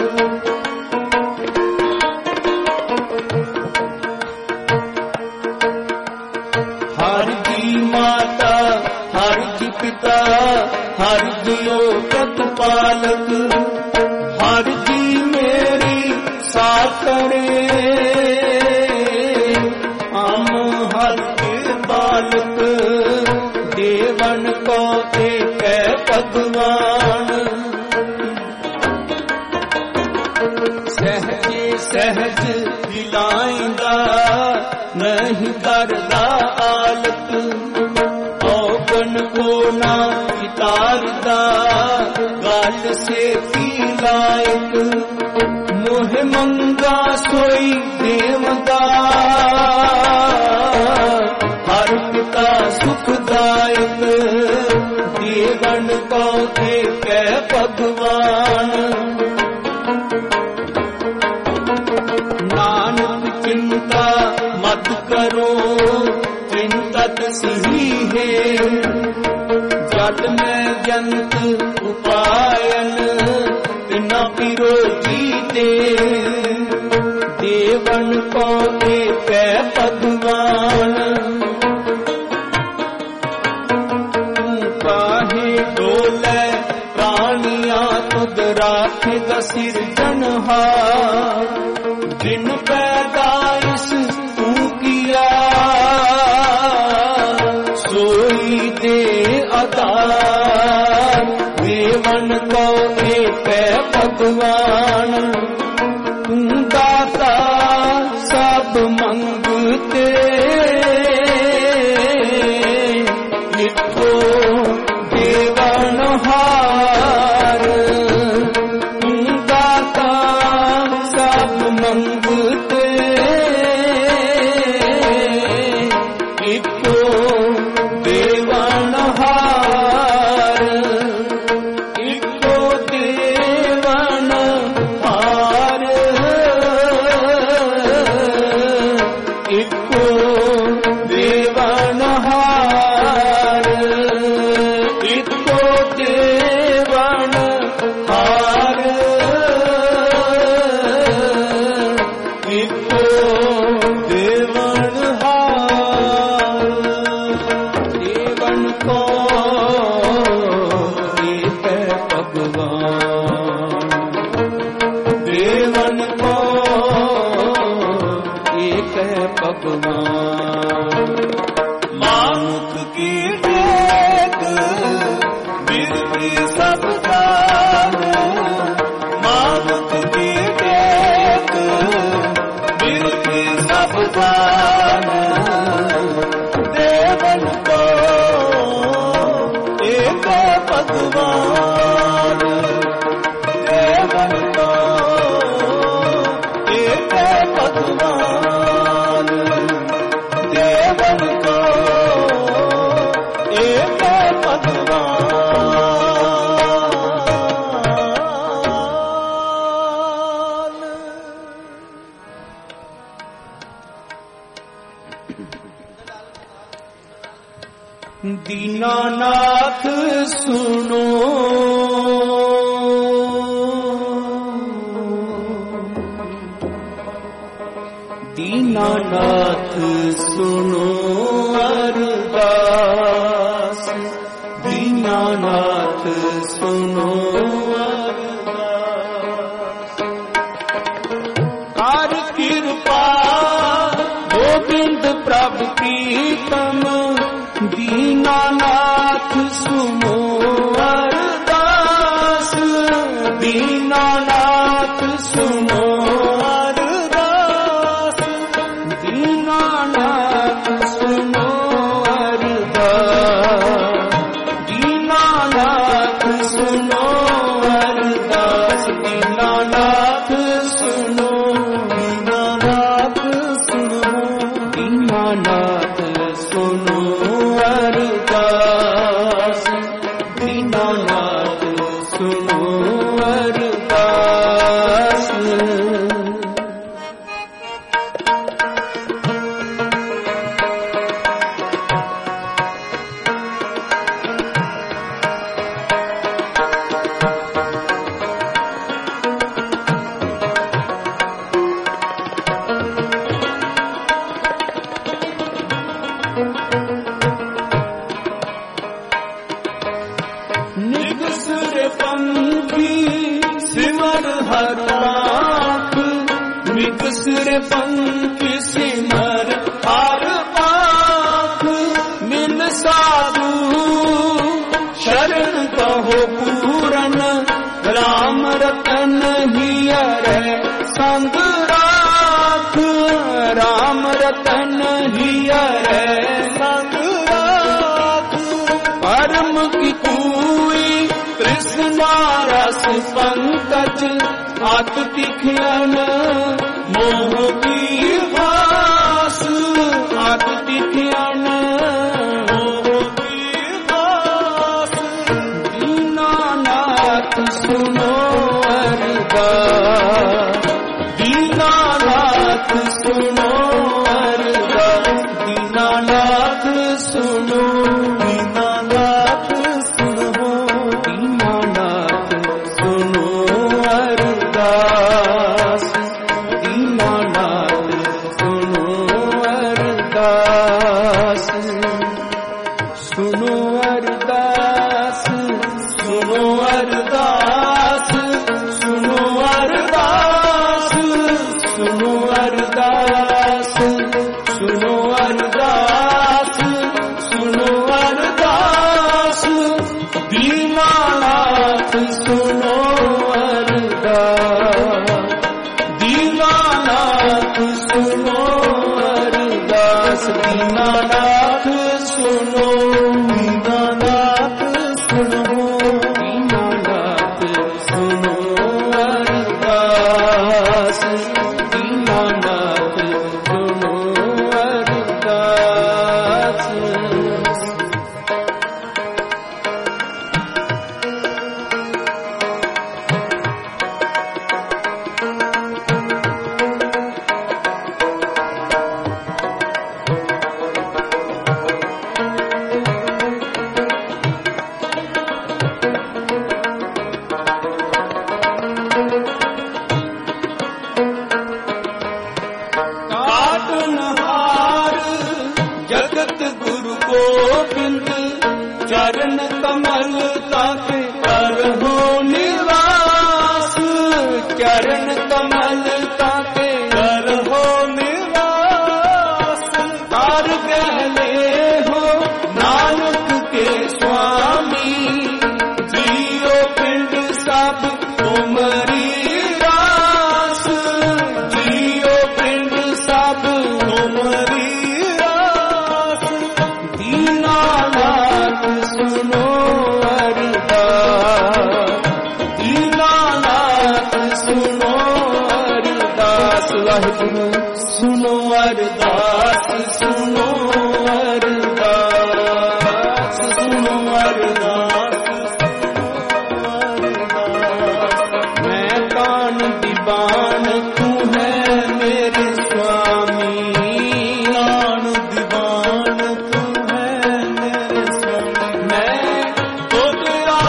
हर जी माता हर जी पिता हर जियो प्रतिपालक हर जी मेरी साथ करे हम हर के बालक देवन को एक भगवान। सहजे सहज दिलाइंदा नहीं करदा आलत औगन को ना वितारदा गल से की लायक। मोह मंगा सोई देवदा हर पिता सुखदायक देवन को एक भगवान। नानक चिंता मत करो चिंतत सही है जल में जंत उपायन बिना विरोधी दे देवन को एक भगवान। तू काहे डोले प्राणिया तुद राखेगा सिरजनहार जिन पैदाइश तू किया सोई दे अदार देवन को एक भगवान। तू दाता सब मंगते लिखो देवन हार। तू दाता सब मंगते लिखो देवन हार। लिखो देवन हार लिखो देवन हार लिखो देवन हार लिखो देवन हार। देवन को एक भगवान देवन को एक भगवान। मानुख की टेक बिरती सब जान मानुख की टेक बिरती सब जान देवन को एक भगवान। देवन को एक भगवान देवन को एक भगवान। दीनानाथ सुनो दीनानाथ सुनो अरदास दीनानाथ सुनो अरदास। कर कृपा गोविंद प्रभु प्रीतम दीनानाथ सुनो अरदास दीनानाथ सुनो अरदास दीनानाथ सुनो अरदास दीनानाथ सुनो अरदास दीनानाथ सुनो दीनानाथ सुनो दीनानाथ सुनो अरदास दीनानाथ सुनो अरदास। निगसुर पंखी सिमर हर पाख निगसुर पंखी सिमर हर पाख मिल साधु शरण कहो पूरन राम रतन हियरे संग राख राम रतन हियरे संग राख परम की पूई कृष्णा रस पंकज आत तिखियन मोह की भास आत तिखियन मोह की भास दीनानाथ सुनो अरदास दीनानाथ सुनो अरदास दीनानाथ सुनो दीनानाथ सुनो दीनानाथ सुनो अरदास दीनानाथ सुनो अरदास सुनो अरदास सुनो अरदास सुनो अरदास सुनो अरदास सुनो अरदास सुनो अरदास दीनानाथ सुनो अरदास दीनानाथ सुनो अरदास दीनानाथ सुनो दीनानाथ सुनो दीनानाथ सुनो अरदास दीनानाथ सुनो अरदास। काटनहार जगत गुरु गोविंद चरण कमल ताके करहो निवास चरण कमल ताके करहो निवास तार कहले हो नानक के स्वामी जियो पिंड सब तुमरी रास जियो पिंड सब तुमरी रास दीनानाथ सुनो अरदास दीनानाथ सुनो अरदास वाहिगुरु सुनो अरदास सुनो अरदास सुनो अरदास मैं कान दीवान तू है मेरे स्वामी कान दीवान तू है मेरे स्वामी मैं तो तेरा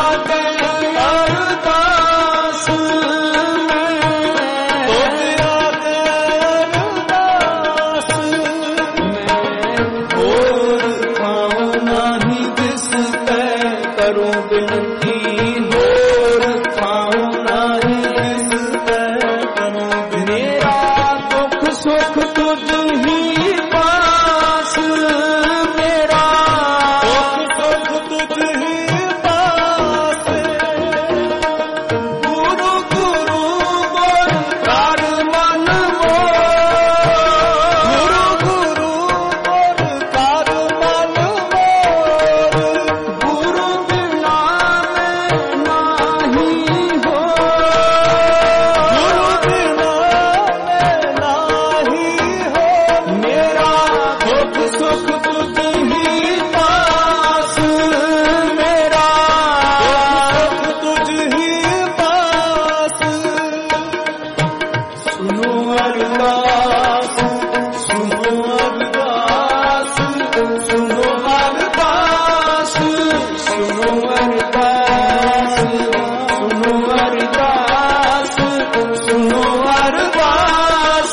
अरदास मैं तो तेरा अरदास मैं और खाऊं नहीं जिस पे करूं बिनती और खाऊं नहीं जिस पे करूं बिनती सुनो अरदास सुनो अरदास सुनो अरदास सुनो अरदास सुनो अरदास सुनो अरदास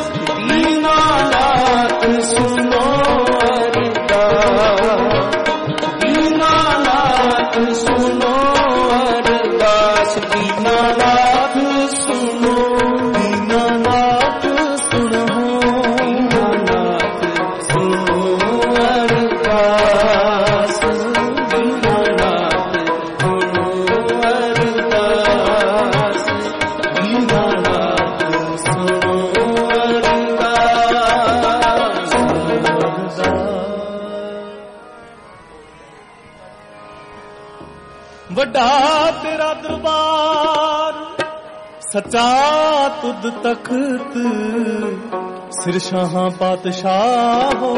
दीनानाथ सुनो अरदास दीनानाथ सुनो अरदास दीनानाथ सुनो दीनानाथ सुनो दीनानाथ सुनो अरदास दीनानाथ सुनो अरदास दीनानाथ सुनो अरदास। ਵੱਡਾ ਤੇਰਾ ਦਰਬਾਰ ਸੱਚਾ ਤੁਧ ਤਖਤ ਸਿਰ ਸ਼ਾਹਾਂ ਪਾਤਸ਼ਾਹੋ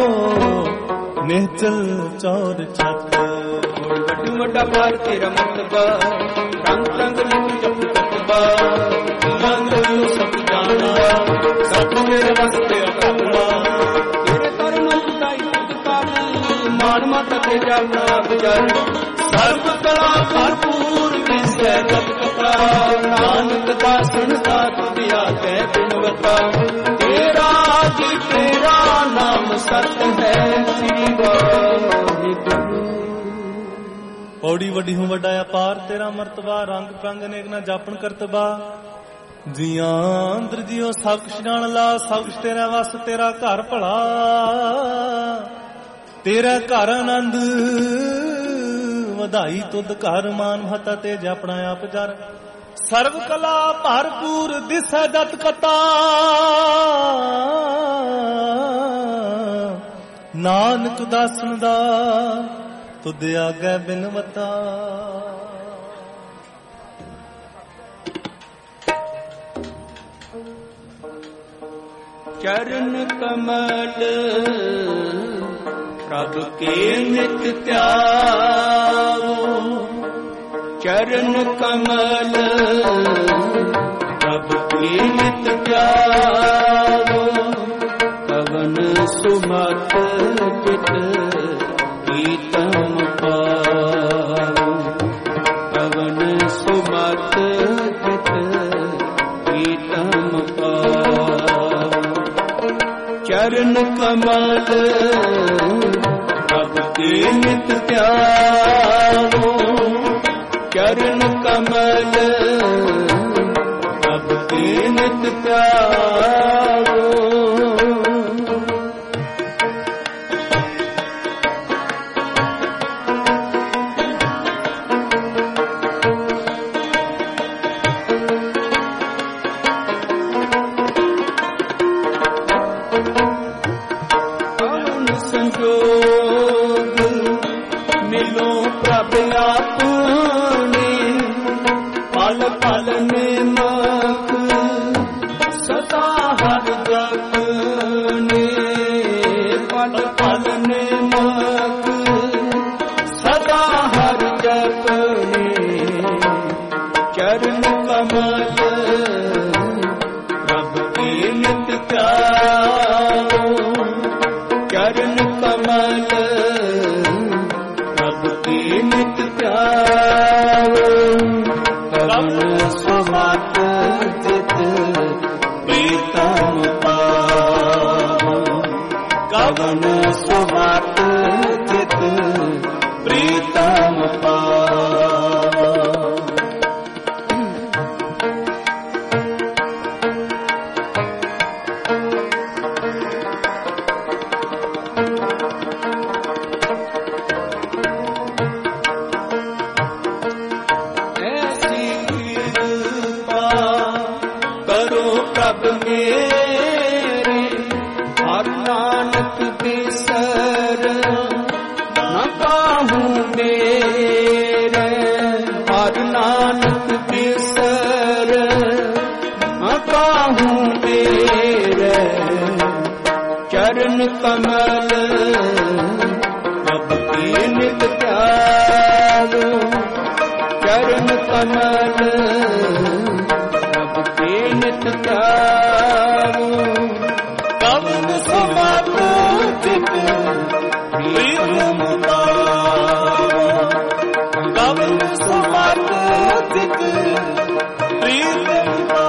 ਨਿਹਚਲ ਚੌਰ ਛੱਤ। ਵੱਡਾ ਵੱਡਾ ਭਾਰ ਤੇਰਾ ਮਰਤਬਾ ਰੰਗ ਰੰਗ ਲਿਖ ਜਪ ਤਕਬਾ ਰੰਗ ਸਭ ਜਾਣਾ ਸਭ ਮੇਰੇ ਵਾਸਤੇ ਅਕਬਾ ਤੇਰੇ ਕਰਮ ਉਤਾਈ ਤੁਧ ਕਾਬੂ ਮਾਨ ਮਾਤਾ ਤੇਰਾ ਨਾਮ ਜਲ ਸਰਬ ਕਲਾ ਭਰਪੂਰ ਵਿਸੈ ਜਪ ਕਥਾ ਨਾਨਕ ਦਾਸਨ ਦਾ ਤੁਧਿਆ ਕਹਿ ਬਿਨਵਤਾ ਤੇਰਾ ਜੀ ਤੇਰਾ ਨਾਮ ਸਤ ਹੈ ਸ੍ਰੀ ਵਾਹਿਗੁਰੂ। ਪੌੜੀ ਵੱਡੀ ਹੂੰ ਵੱਡਾ ਅਪਾਰ ਤੇਰਾ ਮਰਤਬਾ ਰੰਗ ਪ੍ਰੰਗ ਅਨੇਕ ਨਾ ਜਾਪਣ ਕਰਤਬਾ ਜੀਆਂ ਅੰਦਰ ਜੀਓ ਸਭ ਕੁਛ ਜਾਣ ਲਾ ਸਭ ਕੁਛ ਤੇਰਾ ਵਸ ਤੇਰਾ ਘਰ ਭਲਾ ਤੇਰਾ ਘਰ ਆਨੰਦ ਵਧਾਈ ਤੁਧ ਘਰ ਮਾਨ ਮਹਤਾ ਤੇ ਜਪਣਾ ਆਪ ਜਰ ਸਰਬ ਕਲਾ ਭਰਪੂਰ ਦਿਸੈ ਜਤ ਕਤਾ ਨਾਨਕ ਦਾਸਨ ਦਾ ਤੁਧ ਆਗੇ ਬਿਨਵਤਾ। चरण कमल प्रभु के नित त्यागो चरण कमल प्रभु के नित त्यागो पवन सुमत चित प्रीतम पावो पवन सुमत चित प्रीतम पावो चरण कमल प्रभु के नित त्यागो चरण कमल प्रभु के नित त्यागो। मिलो प्रभु आपने पल पल नेमक सदा हर जपने पल पल नेमक सदा हर जपने चरण कमल प्रभु के नित त्यागो चरण कमल प्रभु के नित त्यागो पवन सुमत चित प्रीतम पावो पवन सुमत चित प्रीतम पावो। प्रभु मेरे हर नानक बिसर न काहूँ मेरे हर नानक बिसर न काहूँ मेरे चरण कमल प्रभु के नित त्यागो चरण कमल प्रभु के नित ਨਿਤ ਧਿਆਵੋ ਕਵਨ ਸਮਤ ਜਿਤ ਪ੍ਰੀਤਮ ਪਾਵੋ ਕਵਨ ਸਮਤ ਜਿਤ ਪ੍ਰੀਤਮ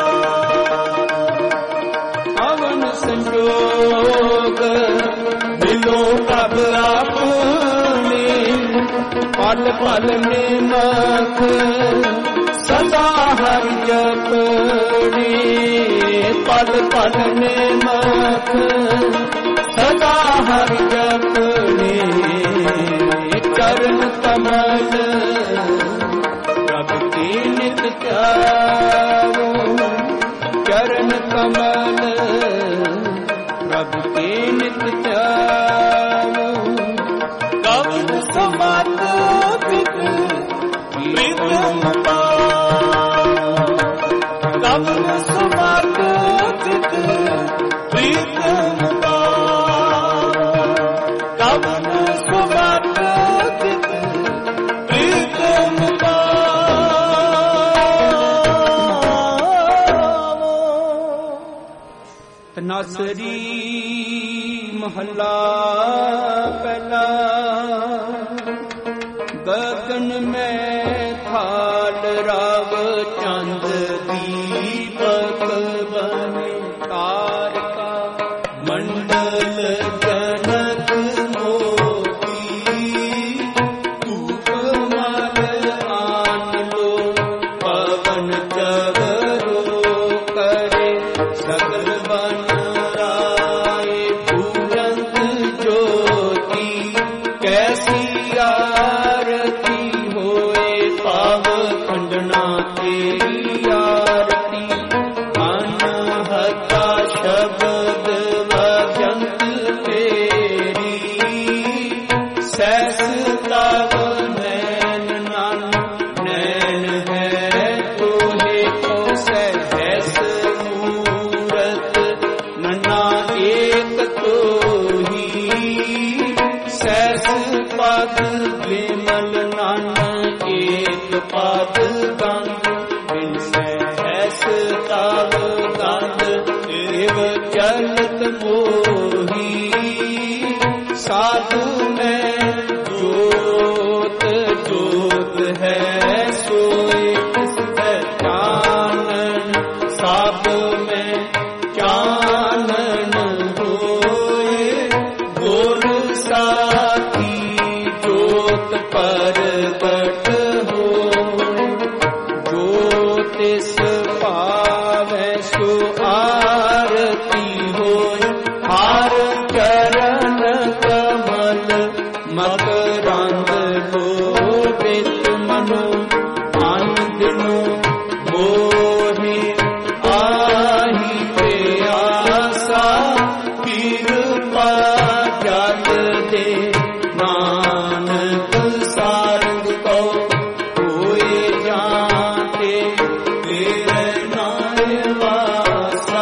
ਅਵਨ ਸੰਜੋਗ ਮਿਲੋ ਪ੍ਰਭ ਆਪਣੇ ਪਲ ਪਲ ਨਿਮਖ ਸਦਾ ਹਰਿ ਜਪਣੇ ਪਲ ਪਲ ਨਿਮਖ ਸਦਾ ਹਰਿ ਜਪਣੇ ਚਰਨ ਕਮਲ ਪ੍ਰਭ ਕੀ ਨਿਤ ਧਿਆਵੋ ਚਰਨ ਕਮਲ ਪ੍ਰਭ ਕੀ ਨਿਤ ਧਿਆਵੋ ਕਵਨ ਸਮਤ ਜਿਤ ਪ੍ਰੀਤਮ ਕਵਨ ਸਮਤ ਜਿਤ ਪ੍ਰੀਤਮ ਕਵਨ ਸਮਤ ਜਿਤ ਪ੍ਰੀਤਮ ਤਨਾਸਰੀ ਮਹੱਲਾ ਪਹਿਲਾ ਗਗਨ ਮੈਂ ਥਾਲ ਰਾਵ ਚੰਦ ਦੀਪਕ ਬਨੇ ਤਾਰਕਾ ਮੰਡਲ ਜਨਕ ਮੋਤੀ ਧੂਪ ਮਲ ਆਨ ਲੋ ਪਵਨ ਚਵਰੋ ਕਰੇ ਸਗਲ ਬਨ ਰਾਏ ਪੂਰੰਤ ਜੋਤੀ ਕੈਸੀ ਆਰਤੀ ਹੋਏ ਪਾਵ ਖੰਡਨਾ ਤੇਰੀ ਆਰਤੀ ਅਨਹਤਾ ਸ਼ਬਦ ਵਜੰਤ ਤੇਰੀ ਸੈਸ ਤਵ ਨੈਣ ਨਨ ਨੈਣ ਹੈ ਤੋਹੇ ਕੋ ਸਹਿਸ ਮੂਰਤ ਨਨਾ ਏਕ ਤੋਹੀ ਸੈਸ ਪਦ ਵਿਮਲ ਨਨ ਏਕ ਪਦ ਗੰਧ ਬਿਨ ਸਹਿਸ ਤਵ ਗੰਧ ਏਵ ਚਲਤ ਮੋਹੀ ਸਾਧੂ ਮੈਂ ਜੋਤ ਜੋਤ ਹੈ ਸੋਏ ਤਿਸ ਚਾਨਣ ਸਭ ਮੈਂ ਚਾਨਣ ਹੋਏ ਗੁਰ ਸਾਥੀ ਜੋਤ ਪ੍ਰਗਟ ਹੋਏ ਜੋ ਤਿਸ ਭਾਵੈ ਸੋ ਆਰਤੀ ਹੋਏ ਹਰ ਚਰਨ ਕਮਲ ਮਕਰੰਦ ਲੋਭਿਤ ਮਨੋ ਆਨੰਦਿਨੋ ਮੋਹਿ ਆਹੀ ਪਿਆਸਾ ਕਿਰਪਾ ਜਲ ਦੇ ਨਾਨਕ ਸਾਰੰਗ ਕੋ ਹੋਏ ਜਾਂਤੇ ਤੇਰੇ ਨਾਮ ਵਾਸਾ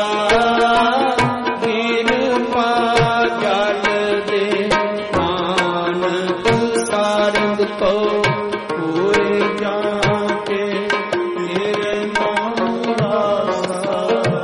ਕਿਰਪਾ ਜਲ ਦੇ ਨਾਨਕ ਸਾਰੰਗ ਕੋ ਹੋਏ ਜਾਂਤੇ ਤੇਰੇ ਨਾਮ ਵਾਸਾ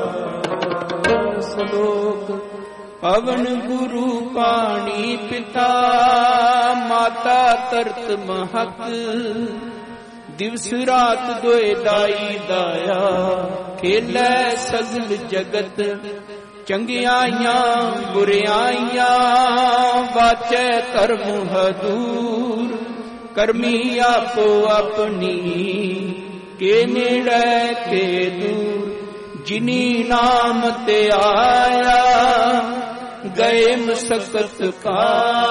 ਸਲੋਕ ਪਵਨ ਗੁਰੂ ਪਾਣੀ ਪਿਤਾ ਮਾਤਾ ਤਰਤ ਮਹਤ ਦਿਵਸ ਰਾਤ ਦੋਏ ਦਾਈ ਦਾਇਆ ਖੇਲੇ ਸਗਲ ਜਗਤ ਚੰਗਿਆਈਆਂ ਬੁਰਿਆਈਆਂ ਵਾਚੈ ਧਰਮ ਹਦੂਰ ਕਰਮੀ ਆਪੋ ਆਪਣੀ ਕੇ ਨੇੜੇ ਕੇ ਦੂਰ ਜਿਨੀ ਨਾਮ ਤੇ ਆਇਆ ਗਏ ਮਸਕਤ ਕਾ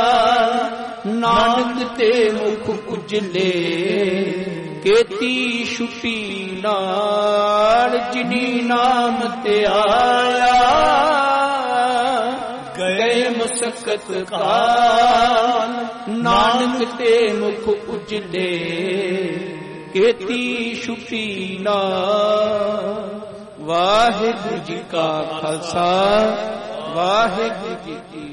ਨਾਨਕ ਤੇ ਮੁਖ ਉਜਲੇ ਕੀਤੀ ਛੁੱਟੀ ਨਾਲ ਜਿਨੀ ਨਾਮ ਤੇ ਆਇਆ ਗਏ ਮਸਕਤ ਕਾ ਨਾਨਕ ਤੇ ਮੁਖ ਉਜਲੇ ਕੀਤੀ ਛੁੱਟੀ ਨਾਲ ਵਾਹਿਗੁਰੂ ਜੀ ਕਾ ਖਾਲਸਾ ਵਾਹਿਗੁਰੂ ਜੀ ਕੀ